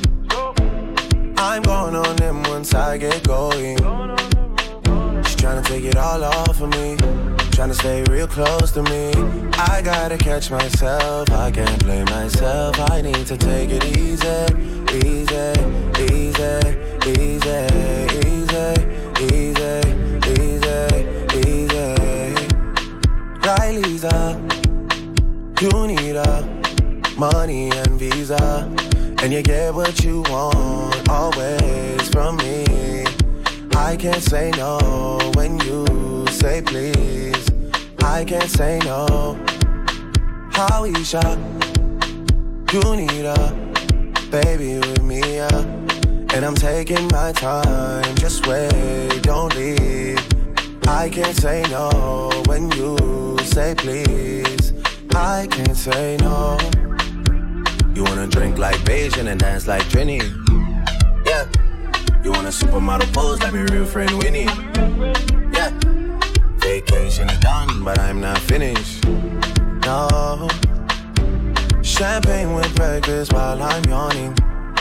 I'm going on them once I get going. She's trying to take it all off of me, trying to stay real close to me. I gotta catch myself, I can't blame myself. I need to take it easy, easy, easy, easy, easy, easy, easy, easy. Riley's up, you need money and visa, and you get what you want always from me. I can't say no when you say please. I can't say no. Howeisha, you need baby with me, and I'm taking my time. Just wait, don't leave. I can't say no when you say please. I can't say no. You wanna drink like Bayesian and dance like Trini? Yeah. You wanna supermodel pose like my real friend Winnie? Yeah. Vacation is done, but I'm not finished. No. Champagne with breakfast while I'm yawning.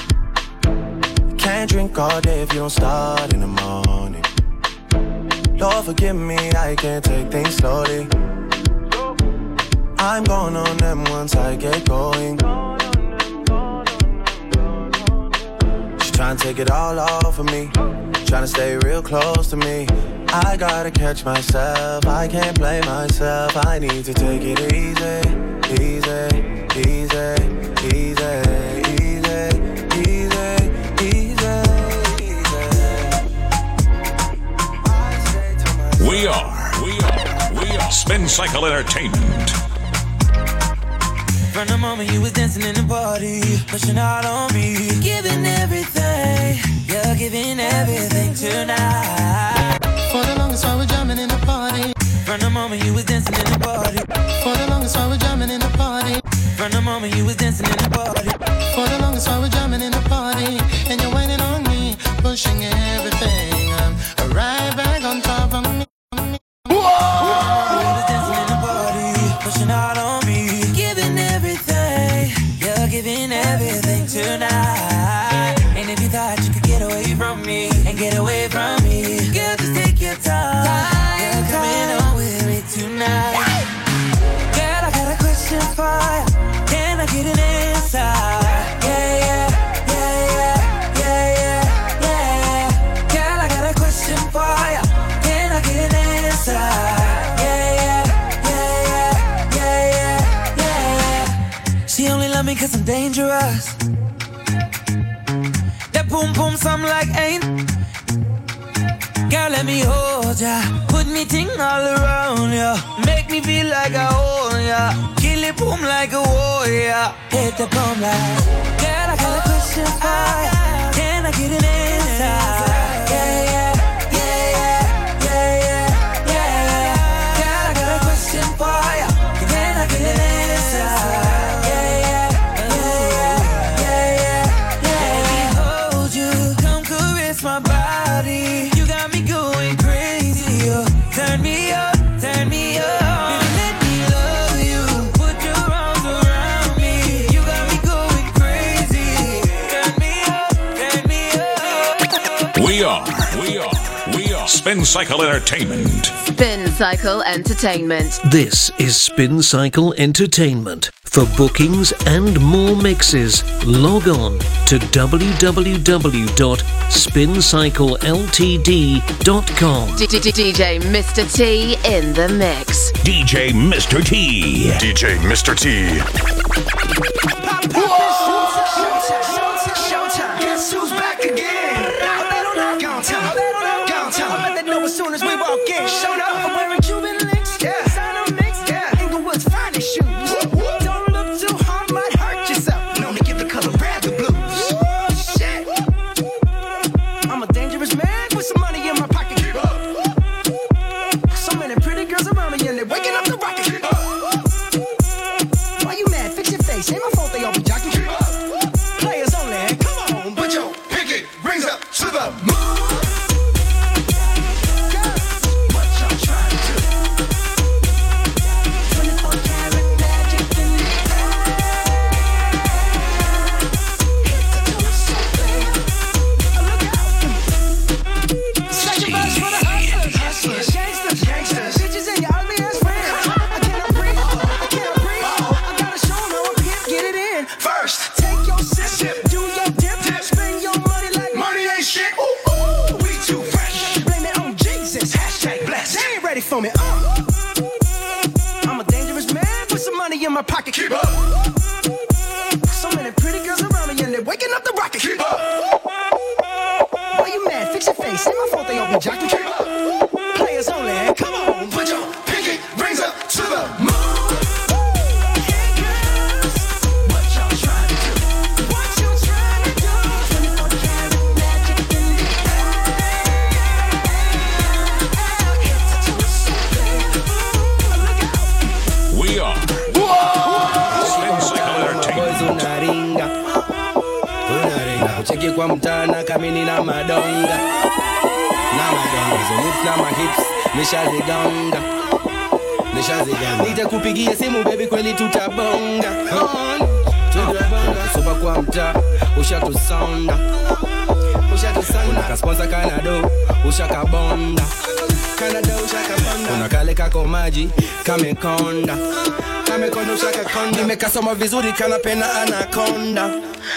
Can't drink all day if you don't start in the morning. Lord forgive me, I can't take things slowly. I'm going on them once I get going. She's trying to take it all off of me, trying to stay real close to me. I gotta catch myself, I can't blame myself. I need to take it easy, easy, easy, easy, easy, easy, easy. We are Spin Cycle Entertainment. From the moment you was dancing in the party, pushing out on me, giving everything, you're giving everything tonight. For the longest while we're jamming in the party. From the moment you was dancing in the party. For the longest while we're jamming in the party. From the moment you was dancing in the party. For the longest while we're jamming in the party. And you're whining on me, pushing everything. I'm right back on top of me. Pushing out on me, giving everything, you're giving everything tonight. And if you thought you could get away from me, and get away from me, girl, just take your time. You're coming on with me tonight. Girl, I got a question for you. Can I get an answer? Yeah, yeah, yeah, yeah, yeah, yeah, yeah. Girl, I got a question for you. Can I get an answer? She only love me cause I'm dangerous. That boom boom something like ain't. Girl, let me hold ya. Put me ting all around ya. Make me feel like I own ya. Kill it boom like a warrior. Hit the boom like. Girl, I got a question for ya. Can I get an answer? Yeah, yeah, yeah, yeah, yeah, yeah, yeah. Girl, I got a question for ya. Can I get an answer? My body, you got me going crazy. Turn me up, turn me up. We are Spin Cycle Entertainment. Spin Cycle Entertainment. This is Spin Cycle Entertainment. For bookings and more mixes, log on to www.spincycleltd.com. DJ Mr. T in the mix. DJ Mr. T. DJ Mr. T. Showtime. Guess who's back again? Gone tell him. I bet they know as soon as we walk in. Showed up. I'm wearing Cuban links. Yeah. Sign on mix. Yeah. Inglewood's finest shoes. Don't look too hard, might hurt yourself. Known to give the color red the blues. Shit. I'm a dangerous man with some money in my pocket. Keep up. So many pretty girls around me and they're waking up the rocket. Keep up. Why you mad? Fix your face. Ain't my fault they all be jocking. Keep up. Players only. Come on, put your pinky rings up to the moon. For me. I'm a dangerous man with some money in my pocket. Keep up. So many pretty girls around me and they're waking up the rocket. Keep up. Why you mad? Fix your face. Ain't my fault they all be jocking. Keep up. Players only. Come on, put your pinky rings up to the moon. Cheki kwa mtana kamini na madonga hizo lips na mahips nishazigonga nitakupigia simu baby kweli tutabonga soba kwa mta ushatusonda unakasponsor Kanado ushakabonda kuna kale kako maji kamekonda ushakakonda nimekasoma vizuri kanapenda anaconda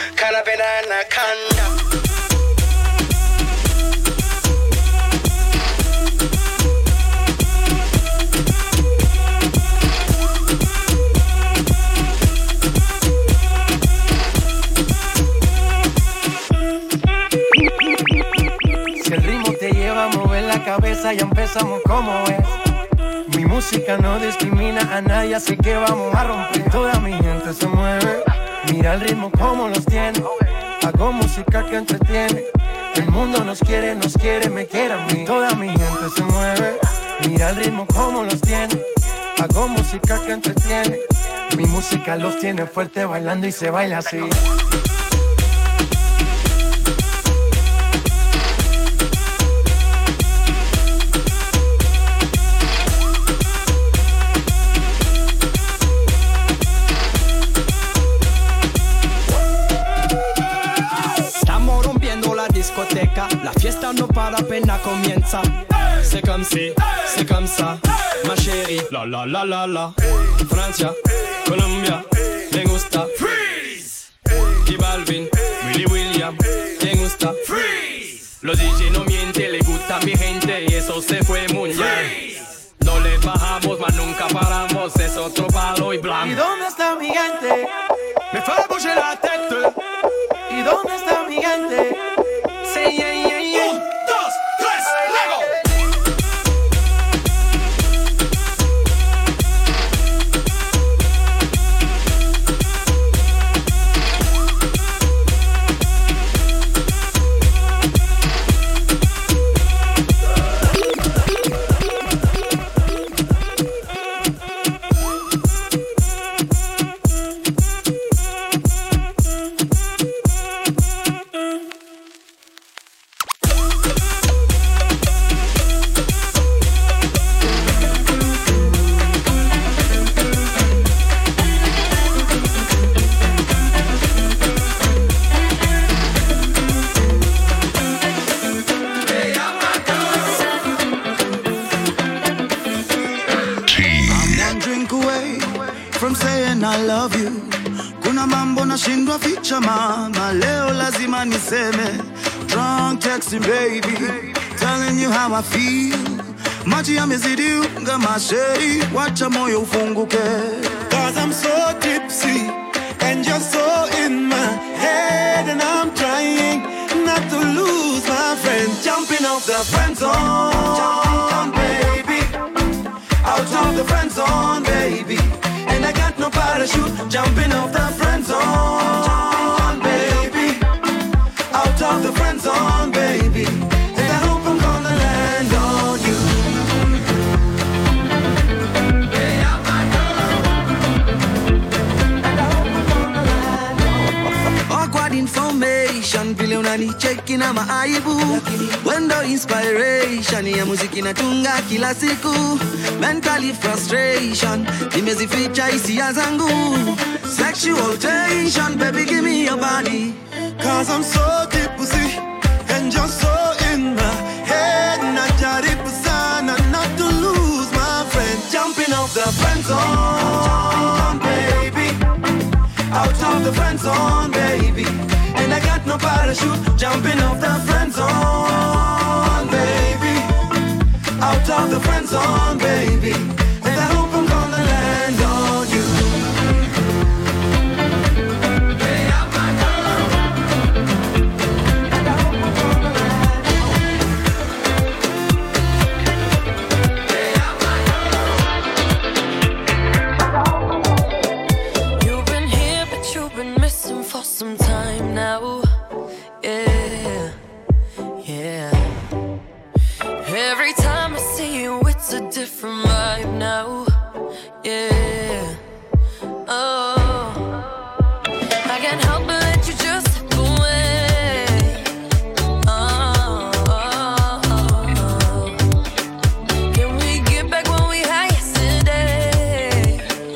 Si el ritmo te lleva a mover la cabeza, ya empezamos como es. Mi música no discrimina a nadie, así que vamos a romper. Toda mi gente se mueve, mira el ritmo como los tiene. Hago música que entretiene. El mundo nos quiere, me quiere a mí. Toda mi gente se mueve, mira el ritmo como los tiene. Hago música que entretiene. Mi música los tiene fuerte bailando y se baila así. La fiesta no para, apenas comienza. C'est comme si, c'est comme ça, ma chérie. La la la la la. Francia, Colombia, me gusta. Freeze. Y Balvin, Willy William, me gusta. Freeze. Los DJ no mienten, le gusta a mi gente y eso se fue mundial. No le bajamos, mas nunca paramos, es otro palo y blanco. ¿Y dónde está mi gente? Me fait bouger la tête. ¿Y dónde está mi gente? Say yeah, yeah, yeah. 1, 2, 3, Lego. nashindwa ficha mama, leo lazima niseme. Drunk texting baby, telling you how I feel. Maji yamezidi unga masheri, wacha moyo ufunguke. Cause I'm so tipsy and you're so in my head, and I'm trying not to lose my friend. Jumping off the friend zone, baby. Out of the friend zone, baby. And I got no parachute. Jumping off the friend zone, baby. Out of the friend zone, baby. And I hope I'm gonna land on you. Awkward information, vile unanicheki na maaibu. Wendo inspiration ya muziki natunga kila siku. Mentally frustration, nimezificha hisia zangu. Sexual tension, baby give me your body. Cause I'm so tipsy and you're so in my head. Najaribu sana not to lose my friend. Jumping off the friend zone, baby. Out of the friend zone, baby. And I got no parachute. Jumping off the friend zone, baby. Out of the friend zone, baby. And I hope I'm gonna land on you. You've been here, but you've been missing for some time now. Yeah, yeah. Every time I see you, it's a different vibe now. Yeah. Oh, I can't help but let you just slip away. Can we get back when we had yesterday?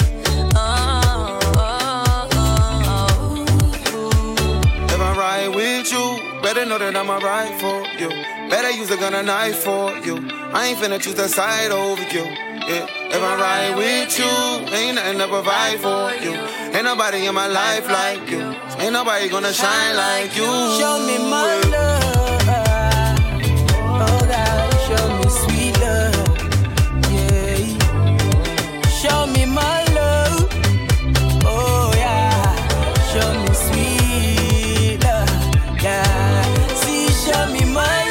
If I ride with you, better know that I'ma ride for you. Better use a gun and knife for you. I ain't finna choose the side over you. Yeah. If I ride with you, ain't nothing to provide for you. Ain't nobody in my life like you. Ain't nobody gonna shine like you. Show me my love. Oh God, show me sweet love. Yeah. Show me my love. Oh yeah. Show me sweet love. Yeah. See, show me my love.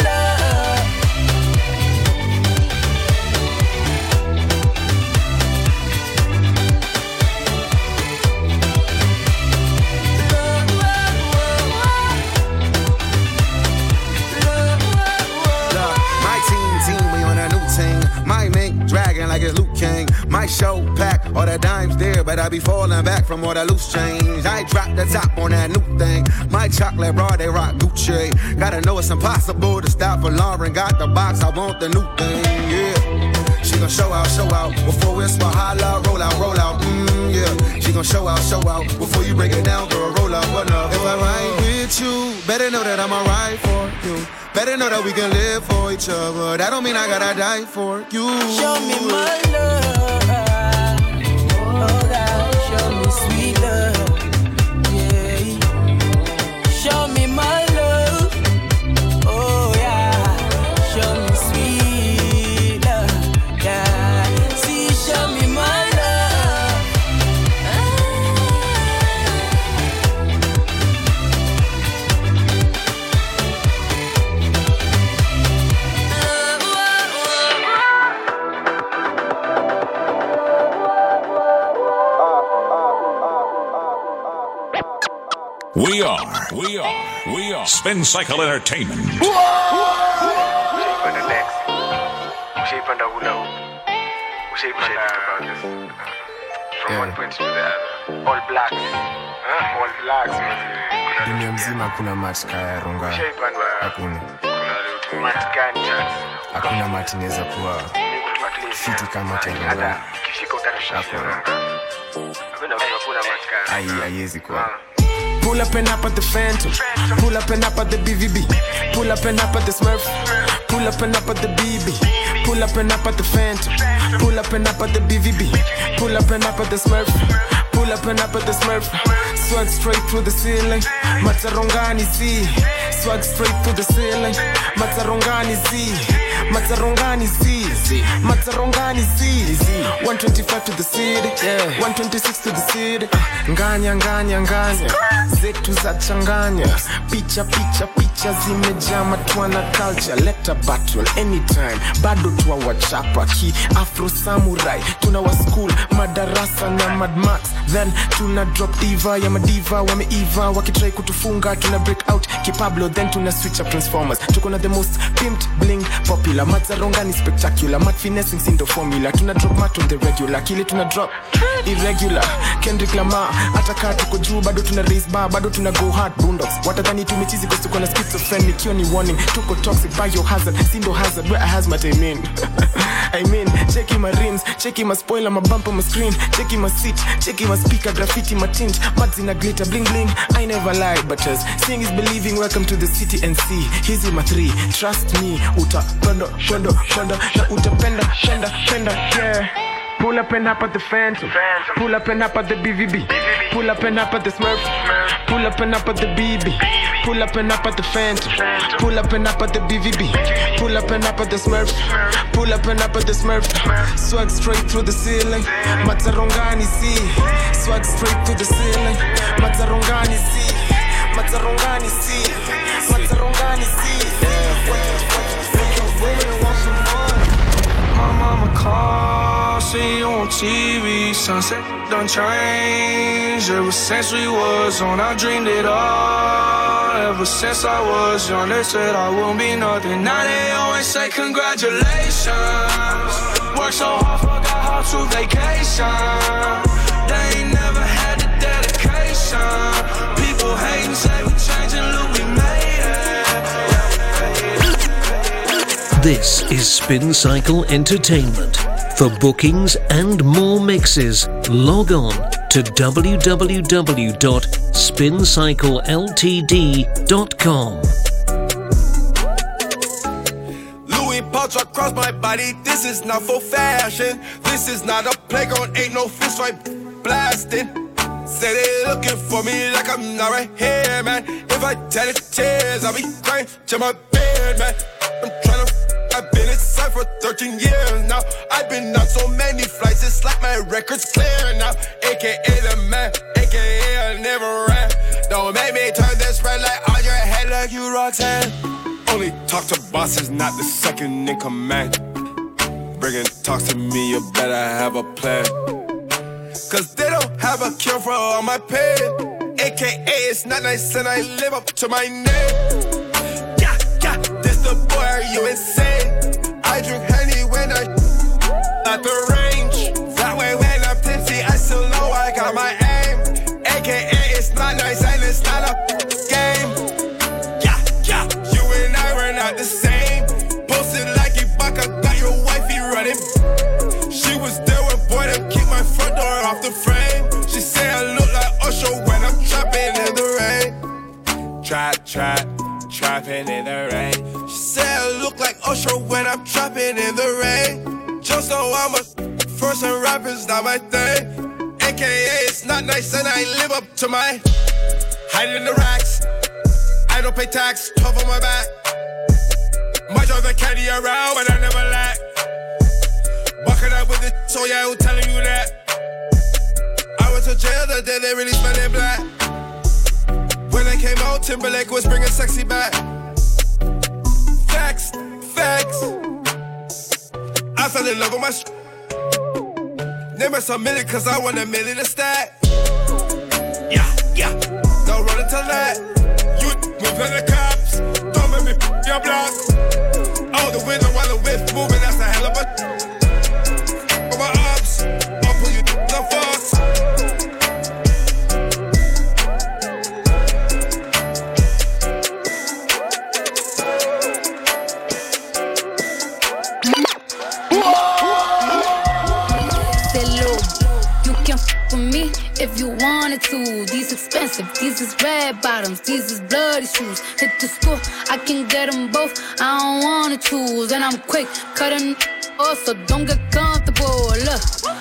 My team, we on a new team. My mink dragging like it's Luke King. My show pack, all the dimes there, but I be falling back from all the loose change. I drop the top on that new thing. My chocolate bra, they rock Gucci. Gotta know it's impossible to stop for Lauren. Got the box, I want the new thing, yeah. She gon' show out. Before it's for holla, roll out, yeah. She gon' show out. Before you break it down, girl, roll out, what up? If I ride with you, better know that I'ma ride for you. Better know that we can live for each other. That don't mean I gotta die for you. Show me my love. Oh God, show me sweet love. Yeah. Show me my love. Oh yeah. Show me sweet love. Yeah. See, show me my love. We are Spin Cycle Entertainment. Shape on the next. Shape on the hula. Shape on the from one point to the other. All blacks. All blacks. Dunia mzima kuna matka ya runga. Hakuna. Hakuna mati neza kuwa fiti kama tenga. Haiwezi kuwa. Pull up and up at the Phantom. Pull up and up at the BVB. Pull up and up at the Smurf. Pull up and up at the BB. Pull up and up at the Phantom. Pull up and up at the BVB. Pull up and up at the Smurf. Pull up and up at the Smurf. Swag straight through the ceiling. Matarongani Z. Swag straight through the ceiling. Matarongani Z. Matarongani Z. Matarongani Z. 125 to the city. 126 to the city. Nganya, nganya, nganya. Zetu za changanya. Picha, picha, picha zimejama tuana culture. Let a battle anytime. Bado tuwa wachapa ki Afro Samurai. Tuna wa school, madarasa na Mad Max. Then tuna drop diva ya madiva wameiva wakitry kutufunga. Tuna break out ki Pablo. Then tuna switch up Transformers. Tuko na the most pimped bling popular. Matarongani spectacular. Mat finessing sindo formula. Tuna drop mat on the regular. Kile tuna drop irregular. Kendrick Lamar. Ataka tuko juu bado tuna raise bar. Bado tuna go hard boondocks. Watadhani tumechizi kwa tuko na schizophrenic. Kio ni warning. Tuko toxic biohazard. Sindo hazard. Where I has my I mean, checking my rims, checking my spoiler, my bumper, my screen, checking my seat, checking my speaker, graffiti, my tint, mads in a glitter, bling bling. I never lie, but as seeing is believing. Welcome to the city and see. Here's my 3. Trust me, uta penda, penda, penda, na uta penda, penda, penda, yeah. Pull up and up at the Phantom. Pull up and up at the BVB. Pull up and up at the Smurf. Pull up and up at the BB. Pull up and up at the Phantom. Pull up and up at the BVB. Pull up and up at the Smurf. Pull up and up at the Smurf. Swag straight through the ceiling. Matarongani Z. Swag straight through the ceiling. Matarongani Z. Matarongani Z. Matarongani Z. My mama called, see you on TV. Sunset done changed. Ever since we was on, I dreamed it all. Ever since I was young, they said I won't be nothing. Now they always say congratulations. Worked so hard, forgot how to vacation. They ain't never had the dedication. People hate and say we changing, look, we made it. This is Spin Cycle Entertainment. For bookings and more mixes, log on to www.spincycleltd.com. Louis pouch across my body, this is not for fashion. This is not a playground, ain't no fist fight blasting. Say they looking for me like I'm not right here, man. If I tell it tears, I'll be crying to my bed, man. I'm trying to I've been inside for 13 years now. I've been on so many flights, it's like my record's clear now. AKA the man, AKA I never ran. Don't make me turn this red light on your head like you Roxanne. Only talk to bosses, not the second in command. Bringing talks to me, you better have a plan. Cause they don't have a cure for all my pain. AKA it's not nice and I live up to my name. This the boy, are you insane? I drink honey when I at the range. That way when I'm tipsy, I still know I got my aim. AKA it's not nice and it's not a game. You and I were not the same. Posted like Ibaka, got your wifey running. She was there when boy to keep my front door off the frame. She say I look like Usher when I'm trapping in the rain. Trapping in the rain. She said I look like Usher when I'm trapping in the rain. Just know I'm a first and rapping's not my thing. AKA it's not nice and I live up to my hide in the racks. I don't pay tax, tough on my back. Might drive the caddy around, but I never lack. Walking out with it, so yeah, who telling you that? I went to jail the day they released my name black. When I came out, Timberlake was bringing sexy back. Facts. I fell in love with my name us a million cause I want $1 million to stack. Yeah. Don't run into that. You move to the cops. Don't make me your block. Out the window while the whip moving, that's a hell of a for my ops. I'll pull you the fox. If you wanted to, these expensive, these is red bottoms, these is bloody shoes. Hit the school, I can get them both, I don't wanna choose. And I'm quick, cutting off, so don't get comfortable. Look, I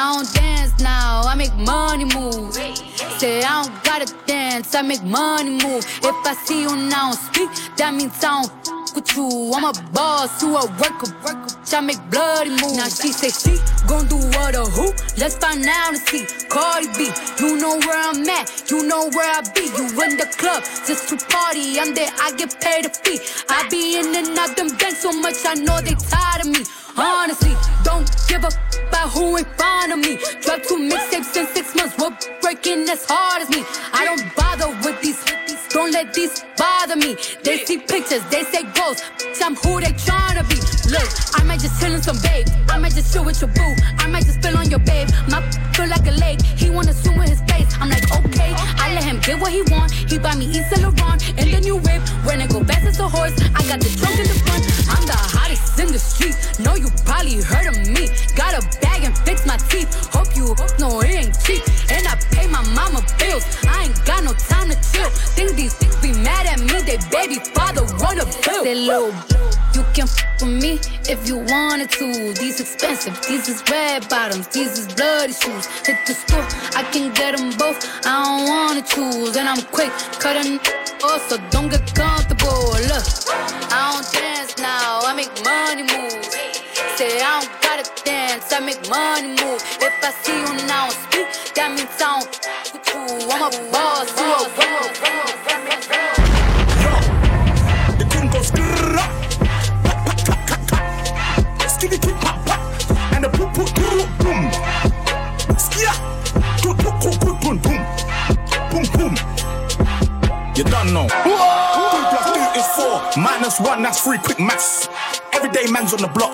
I don't dance now, I make money move. Say I don't gotta dance, I make money move. If I see you now speak, that means I don't with you. I'm a boss, you a worker. I make bloody moves. Now she say she gon' do what or who? Let's find out and see. Cardi B, you know where I'm at, you know where I be. You in the club just to party, I'm there, I get paid a fee. I be in and out them banks so much, I know they tired of me. Honestly, don't give a about who in front of me. Drop 2 mixtapes in 6 months, we're breaking as hard as me. I don't bother with these, don't let these bother me. They see pictures, they say ghosts, I'm who they tryna be. Look, I might just chill in some babe, I might just chill with your boo, I might just spill on your babe. My feel like a lake, he wanna swim with his face. I'm like, okay, I let him get what he want. He buy me East Saint Laurent and the new whip. When it go fast as a horse, I got the trunk in the front. I'm the hottest in the street, know you probably heard of me. Got a bag and fix my teeth, hope you know it ain't cheap. And I pay my mama bills, I ain't got no time to chill. Think these things be mad at me, they baby father wanna bill. Say little, you can f with me if you wanted to. These expensive, these is red bottoms, these is bloody shoes. Hit the store, I can get them both, I don't wanna choose. And I'm quick, cutting off, so don't get comfortable. Look, I don't dance now, I make money move. Say I don't gotta dance, I make money move. If I see you now speak, that means I don't with you. I'm a boss, you a worker. Yo, the thing goes grrrr, skitty kick pop pop, and the poop poop boom, skia, boom boom boom boom, boom boom. You don't know. 2 + 2 is 4, -1, that's 3. Quick maths. Everyday man's on the block.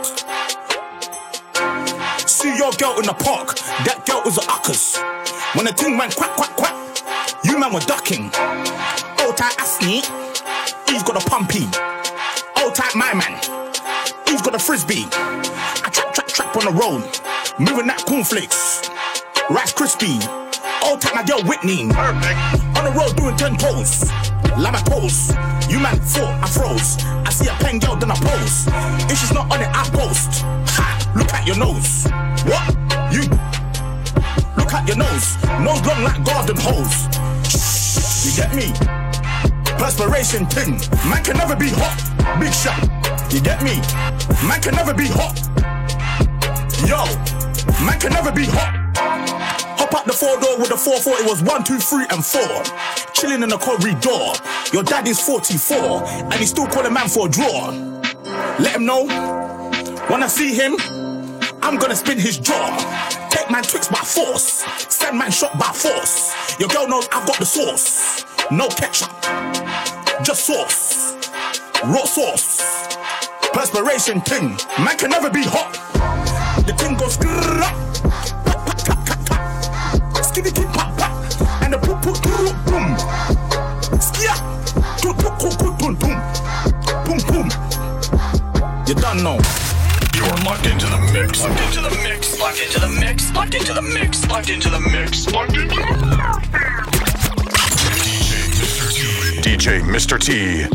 See your girl in the park, that girl was a uckers. When the thing went quack, quack, quack, you man were ducking. Old tight Asney, he's got a pumpy. Old tight my man, he's got a frisbee. I trap on the road, moving that cornflakes. Rice crispy, old tight my girl Whitney. Perfect. On the road doing 10 toes, like my pose. You man thought I froze. I see a pen girl, then I pose. If she's not on it, I post. Ha! Look at your nose. What? You? Look at your nose. Nose long like garden hose. You get me? Perspiration thing. Man can never be hot. Big shot. You get me? Man can never be hot. Yo, man can never be hot. Hop out the 4-door with the 440. It was 1, 2, 3, and 4. Chilling in the corridor. Your daddy's 44, and he still call a man for a draw. Let him know. When I see him, I'm gonna spin his jaw. Take man tricks by force, send man shot by force. Your girl knows I've got the sauce. No ketchup, just sauce. Raw sauce. Perspiration thing, man can never be hot. The thing goes grrrr, skitty kick pop pop, and the poop poop boom. Skia, boom boom boom, boom boom. You don't know. You're locked into the mix. Locked into the mix. Locked into the mix. Locked into the mix. Locked into the mix. Locked into the mix. DJ Mr. T.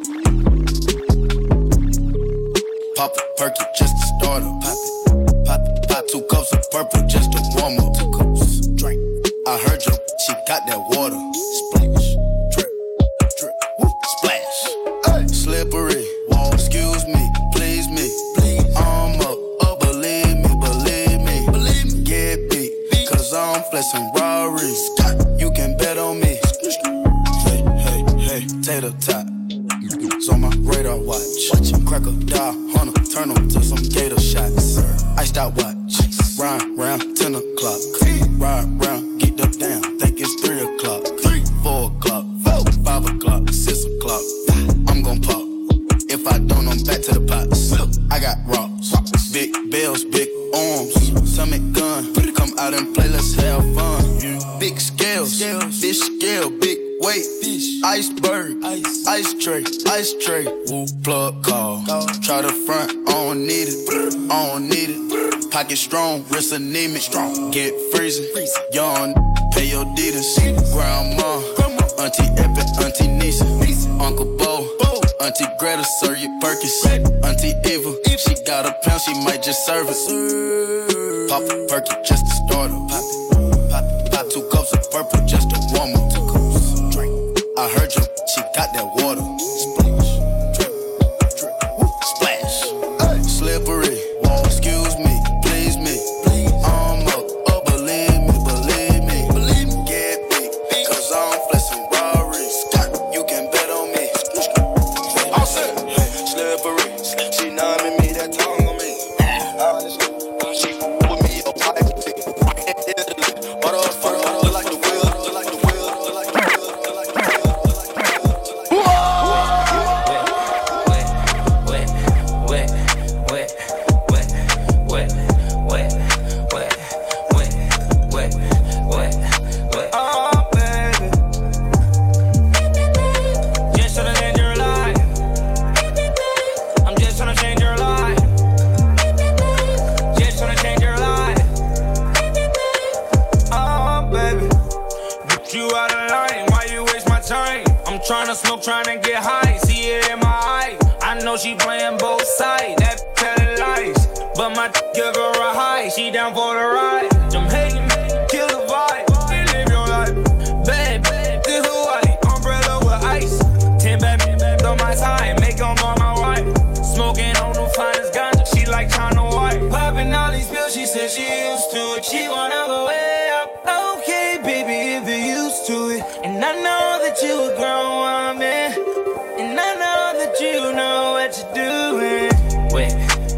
Pop a perky just to start up. Pop 2 cups of purple just to warm up. 2 cups, drink. I heard you, she got that water. Splash, drip, drip, woo, splash. Hey. Slippery, wall, excuse me, please me. I'm up, believe me. Get beat, cause I'm flexing Rarries. You can bet on me. Hey, tater tot. It's on my radar watch. Crocodile hunter, turn them to some gator shots. Iced out watch, round 10 o'clock. Ride round, get up down, think it's 3 o'clock. 4 o'clock, 5 o'clock, 6 o'clock. I'm gon' pop. If I don't, I'm back to the pots. I got rocks, big bells, big arms, stomach gun. Come out and play, let's have fun. Big scales, fish scale, big weight, iceberg, ice tray, woo, plug call. Try the front, I don't need it. Pocket strong, wrist anemic, get freezing. Young, pay your deeders. Grandma, auntie Epic, auntie Nisa, Uncle Bo, Auntie Greta, serve your Perkins. Auntie Eva, if she got a pound, she might just serve it. Pop a Perky just to start her. Pop 2 cups of purple just to warm her. 2 cups, drink. I heard you, she got that water. Splash, drip, drip, splash. Slippery, excuse me, please me. I'm up, believe me. Get big, cause I'm flexing Rari. You can bet on me. I'm set. Slippery, she numbing me, that tongue on me. She with me, but like the wheel, like the wheel, like the wheel, like the wheel. Tryna smoke, tryna get high, see it in my eye. I know she playing both sides, that telling lies. But my give her a high, she down for the ride. I'm hating, kill the vibe, live your life. Bad, this Hawaii, umbrella with ice. 10 bad on my side, make them on my wife. Smoking on the finest ganja, she like China White. Popping all these pills, she said she used to it. She wanna go way up. Okay, baby, if you're used to it. And I know that you a grown woman, and I know that you know what you're doing. Wait.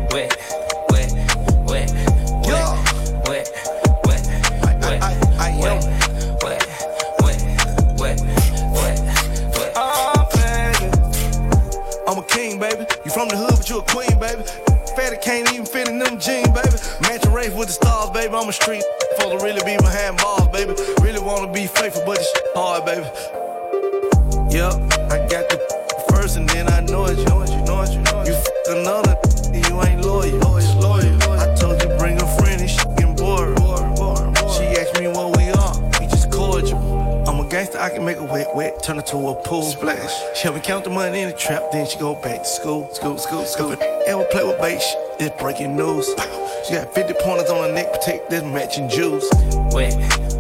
Oh, baby. I'm a king, baby. You from the hood, but you a queen, baby. Fatty can't even fit in them jeans, baby. Matching race with the stars, baby. I'm a street for to really be behind bars, baby. Really wanna be faithful, but it's hard, baby. Yup, I got the first and then I know it, you know it. You f*** another, you ain't loyal. I told you bring a friend, and she getting bored. She asked me what we are, we just cordial. I'm a gangster, I can make a wet, turn it to a pool. Splash. She help me count the money in the trap, then she go back to school. If it ever play with bait, it's breaking news. She got 50 pointers on her neck, protect this matching jewels. Wait.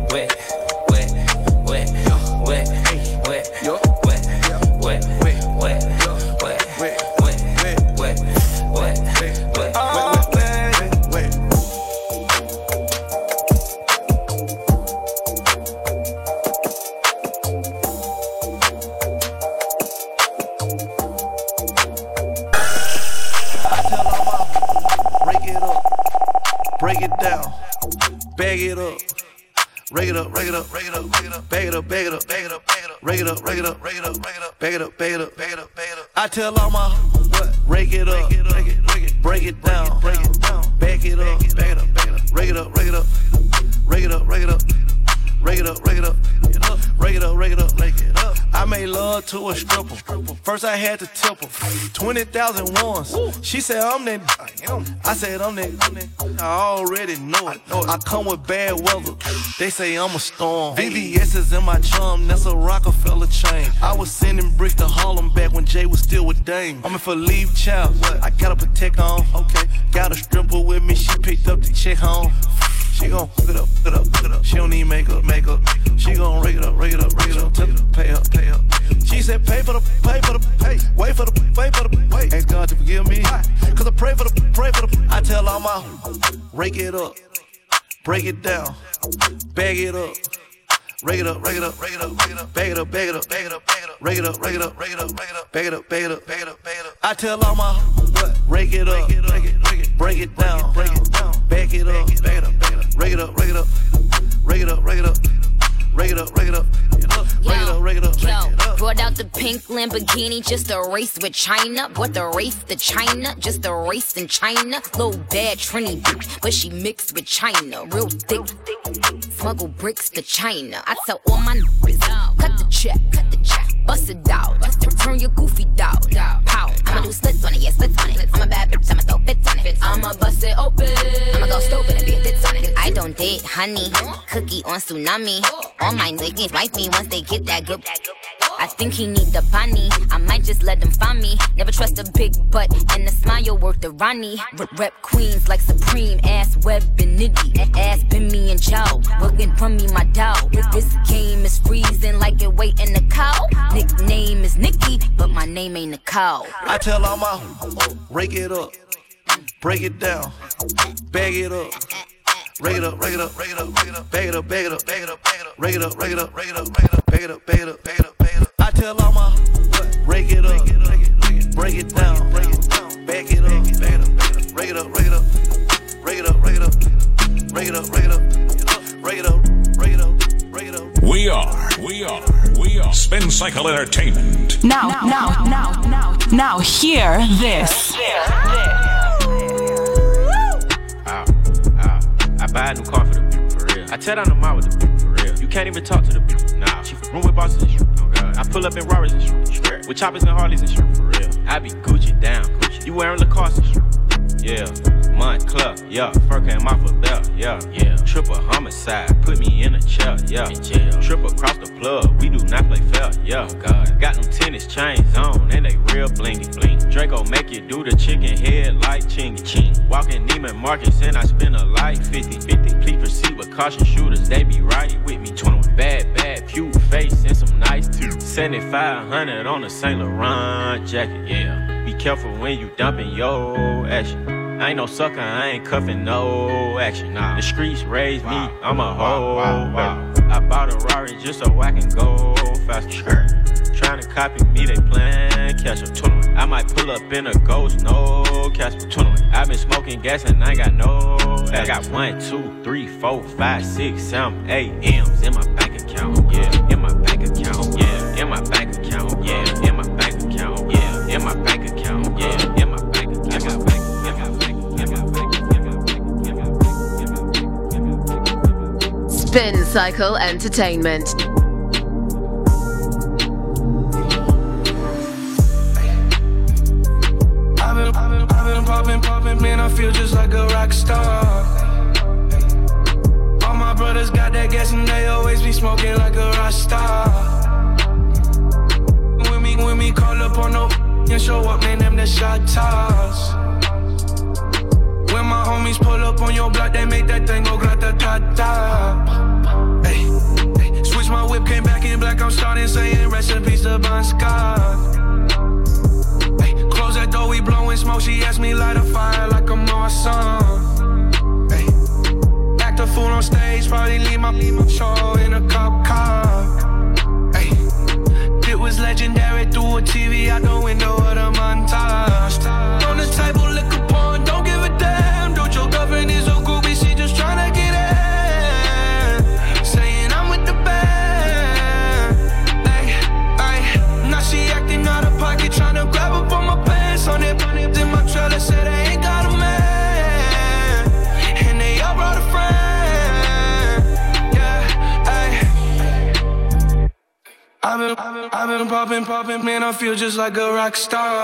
Break it down, bag it up, rake it up, bag it up, rake it up, bag it up, rake it up, bag it up. I tell all my rake it up, break it down, bag it up, rake it up, rake it up, I made love to a stripper. First I had to tip her 20,000 once. She said I'm that. I said I'm that. I already know it. I come with bad weather. They say I'm a storm. VVS is in my chum. That's a Rockefeller chain. I was sending bricks to Harlem back when Jay was still with Dame. I'm in for leave child. I gotta protect on. Okay. Got a stripper with me. She picked up the check home. She gon' hook it up. She don't need makeup. She gon' rake it up. Tell her to pay up. She said pay for the pay. Wait for the wait. Ask God to forgive me. Cause I pray for the. I tell all my rake it up. Break it down. Bag it up. Rake it up. Bag it up. Rake it up. Bag it up. I tell all my rake it up. Break it down. Back it up. Rake it up. Brought out the pink Lamborghini just a race with China. What the race to China? Just a race in China. Little bad Trini bitch, but she mixed with China. Real thick, smuggle bricks to China. I tell all my niggas, cut the check, bust it out. Turn your goofy down, pow. I'ma do splits on it, yeah, splits on it. I'm a bad bitch, I'ma throw fits on it. I'ma bust it open, I'ma go stupid and be a fits on it. I don't date honey, cookie on tsunami. All my niggas like me once they get that good. I think he need the bunny. I might just let him find me. Never trust a big butt and a smile worth the Ronnie. Rep queens like Supreme, ass web and nitty. Ass been me and Joe, working from me my dog. This game is freezing like it waiting to cow. Nickname is Nikki, but my name ain't Nicole. I tell all my rake it up, break it down, bag it up. Rake it up, rake it up, rake it up, rake it up, bag it up, bag it up, bag it up, bag it up, rake it up, rake it up, rake it up, rake it up, bag it up, bag it up, bag it up, bag it up. I tell all my rake it up, break it down, bag it up, bag it up, rake it up, rake it up, rake it up, rake it up, rake it up, rake it up, rake it up, rake it up, rake it up. We are Spin Cycle Entertainment. Now hear this. I buy a new car for the people, for real. I tear down the mall with the people, for real. You can't even talk to the people, nah. She room with bosses and shit, oh God. I pull up in Rarers and shit, with choppers and Harleys and shit, for real. I be Gucci down, Gucci. You wearing Lacoste and shit, yeah. Montclair, yeah. Fur came off a belt, yeah. Triple homicide, put me in a chair, yeah. Triple across the plug, we do not play fair, yeah. God. Got them tennis chains on, and they real blingy, bling. Draco make you do the chicken head like chingy, ching. Walking Neiman Marcus, and I spend a life 50-50. Please proceed with caution, shooters, they be right with me. 21 bad, cute face, and some nice teeth. 7,500 on a Saint Laurent jacket, yeah. Be careful when you dumping your action. I ain't no sucker, I ain't cuffing no action. Nah. The streets raised me, I'm a hoe. I bought a Rari just so I can go faster. Trying to copy me, they plan catch up. 21. I might pull up in a ghost, no catch up. 21. I been smoking gas and I ain't got no. I got 1, 2, 3, 4, 5, 6, 7, 8 M's in my bank account. Yeah, in my bank account. Yeah, in my bank account. Yeah, in my bank account. Yeah, in my bank account. Yeah, in my bank account. I got bank. Spin Cycle Entertainment. I've been popping, man, I feel just like a rock star. All my brothers got that gas and they always be smoking like a rock star. When me call up on no and show up, man, them the shot toss. When my homies pull up on your block, they make that thing go grata-ta-ta. Hey, switch my whip, came back in black, I'm starting saying rest in peace to Bon Scott. Hey, close that door, we blowing smoke, she asked me light a fire like I'm awesome. Hey, act a fool on stage, probably leave my show in a cop car. Hey, it was legendary through a TV out the window of the montage. On the table, liquor porn, don't give a damn. Dude, your girlfriend is a groupie, she just tryna get in. Saying I'm with the band. Ay, now she acting out of pocket, tryna grab up on my pants. On it, in my trailer, said they ain't got a man. And they all brought a friend. Yeah, ay. I've been popping, man, I feel just like a rock star.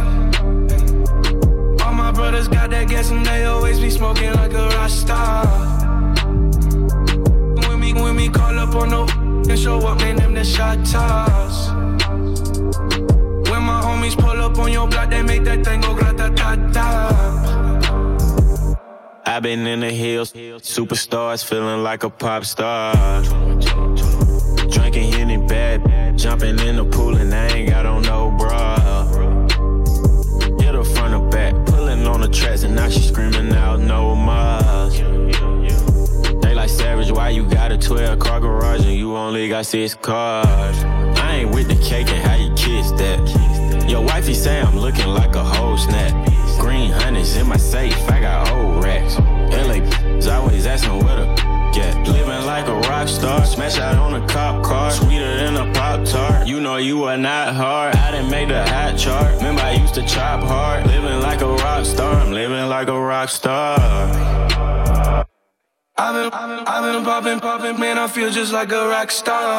All my brothers got that gas and they always be smoking like a rock star. When me call up on no and show up, man, them the shot toss. When my homies pull up on your block, they make that thing go grata-ta-ta. I been in the hills, superstars feeling like a pop star. Drinking Henny bad, jumping in the pool and I ain't got on no bra. Hit her front or back, pulling on the tracks and now she screaming out no mas. They like Savage, why you got a 12-car garage and you only got 6 cars? I ain't with the cake and how you kiss that. Your wifey say I'm looking like a whole snap. Green honey's in my safe, I got old racks. LA's always asking where the get. Living like a rock star, smash out on a cop car, sweeter than a Pop-Tart. You know you are not hard, I done made the hot chart. Remember I used to chop hard, living like a rock star, I'm living like a rock star. I've been popping, man, I feel just like a rock star.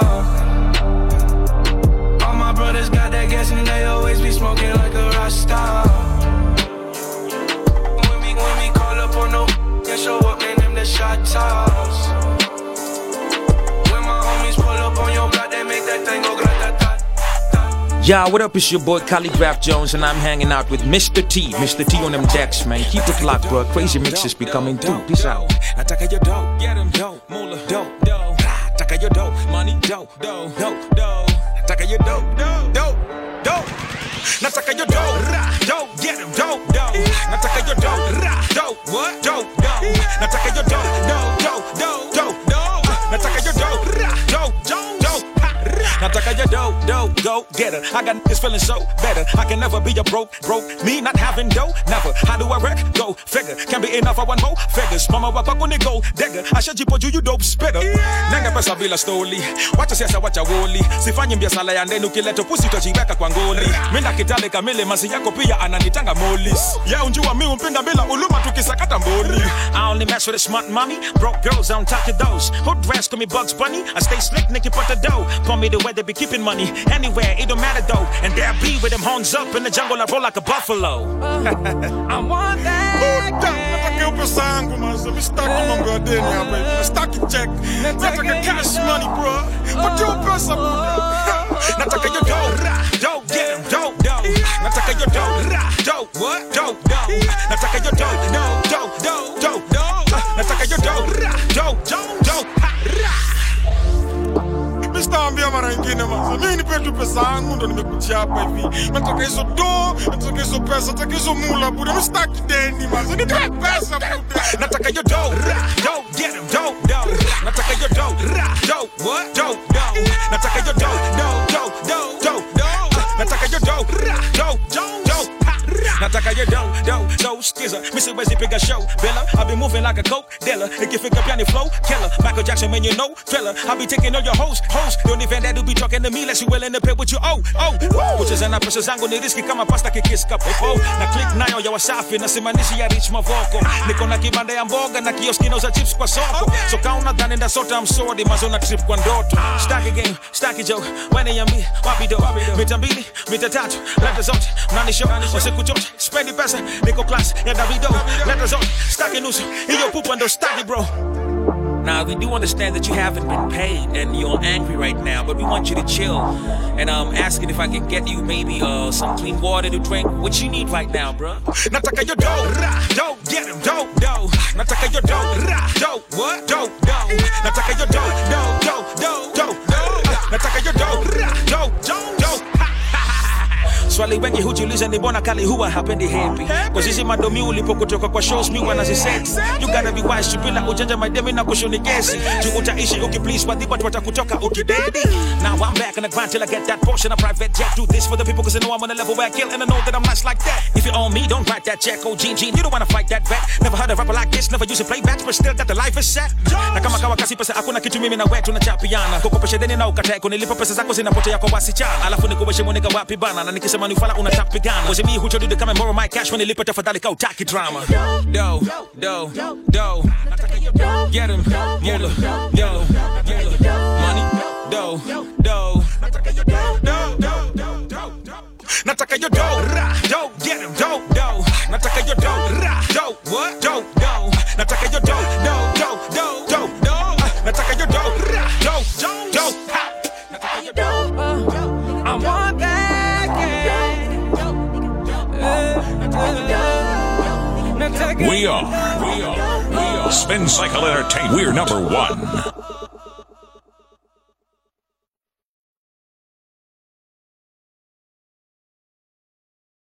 All my brothers got that gas and they always be smoking like a rock star. When me call up on no and show up, man, them the shot toss. When my homies pull up on your block, they make that thing go grata-ta. Yeah, what up? It's your boy Calligraph Jones, and I'm hanging out with Mr. T. Mr. T on them decks, man. Keep it locked, bro. Crazy mixes be coming through. Peace out. Nataka your dough, get him dough, moolah dough, dough. Nataka your dough, money dough, dough, dough, dough. Nataka your dough, dough, dough, dough. Nataka your dough, dough, get him dough, dough. Nataka your dough, dough, what? Dough, dough. Nataka your dough, dough, dough, dough, dough. Nataka your dough, dough, dough, dough. Nataka your dough, go get her. I got niggas feeling so better. I can never be a broke. Me not having dough, never. How do I wreck? Go figure. Can't be enough for one more figures. Mama wapa kuni go dagger. I should jipo you dope spitter. Nanga pesa bila stoli. Wacha siasa wacha woli. Sifanyi biashara ya ndani ukileto pusi utajiweka kwa ngoli. Mimi kitale kamile masi yako pia ananitanga molis. Ya unjua mimi umpenda bila uluma tukisakata mboli. I only mess with a smart mommy. Broke girls on top of those. Hood dress call me Bugs Bunny. I stay slick, nigga put the dough. Call me the way they be keeping money anywhere, it don't matter though. And there be with them horns up in the jungle, I roll like a buffalo. I want that. Nataka pesa yangu manze, mimi sitaki mambo ya deni hapa hivi. Sitaki check. Nataka cash money, bro. Pata pesa bro. Nataka your dough, get him dough, dough. Nataka your dough, what? Dough, dough. Nataka your dough, dough. Nataka your dough. Ambia mara nyingine manze, mimi nipe tu pesa yangu ndo nimekutia hapa hivi. Nataka hizo do, nataka hizo pesa, nataka hizo mula bure. Mimi sitaki deni manze, nipe pesa bure. Nataka your dough, get him dough. Nataka your dough, what? Dough. Nataka your dough. Nataka your dough. Nataka your dough, skizzer. Missy Wesley pick a show, Bella. I be moving like a coke dealer. If you pick up Yanni flow, killer. Michael Jackson, man, you know, thriller. I be taking all your hoes. Don't even that to be talking to me unless you willing to pay what you owe. Which is an pesa zangu ni riski kama pasta kikiska popo. Na click nayo ya wasafi na simanishi ya rich mavoko. Niko na kibanda ya mboga na kioski nauza chips kwa soko. So kauna dhani nda sota I'm sorry mazo na trip kwa ndoto. Stack game, stack joke. Wene ya mi, wapi do. Mita mbili, mita tatu. Leta zote, nani show. Usiku chote, spendi pesa. Niko class ya Davido. Leta zote, stack nusu. Iyo pupa ndo stack bro. Now, we do understand that you haven't been paid and you're angry right now, but we want you to chill. And I'm asking if I can get you maybe some clean water to drink. What you need right now, bro? Nataka your dough, get him dough. Nataka your dough, what? Dough. Nataka your dough. Nataka your dough. Swali wengi hujiuliza ni mbona kali huwa hapendi happy. Cause hizi madomi ulipokutoka kwa shows mi wanazisex. You gotta be wise bila ujanja my demi na kushoni gesi. Tu utaishi ukiplease wadhi watu watakutoka ukidedi. Now I'm back on the grind till I get that portion of private jet. Do this for the people cause I know I'm on a level where I kill and I know that I'm nice like that. If you own me, don't write that check. Oh, Gene, you don't wanna fight that vet. Never heard a rapper like this, never used to play backs, but still got the life is set. Na kama kawa kasi pesa hakuna kitu mimi na wetu na chapiana. Kukopesha deni na ukatae kunilipa pesa zako zinapotea kwa wasichana. Alafu nikuweshe mwenega wapi bana na nikisema nifala unatapigana. Was it me who told you to come and borrow my cash when nilipa tafadhali ka utaki drama. Dough. Get him, mula, yo, money, dough. Nataka your dough, get him, dough. Nataka your dough, what? Dough. Nataka your dough. Nataka your dough. Nataka your dough. I want that We are Spin Cycle Entertainment. We're number one.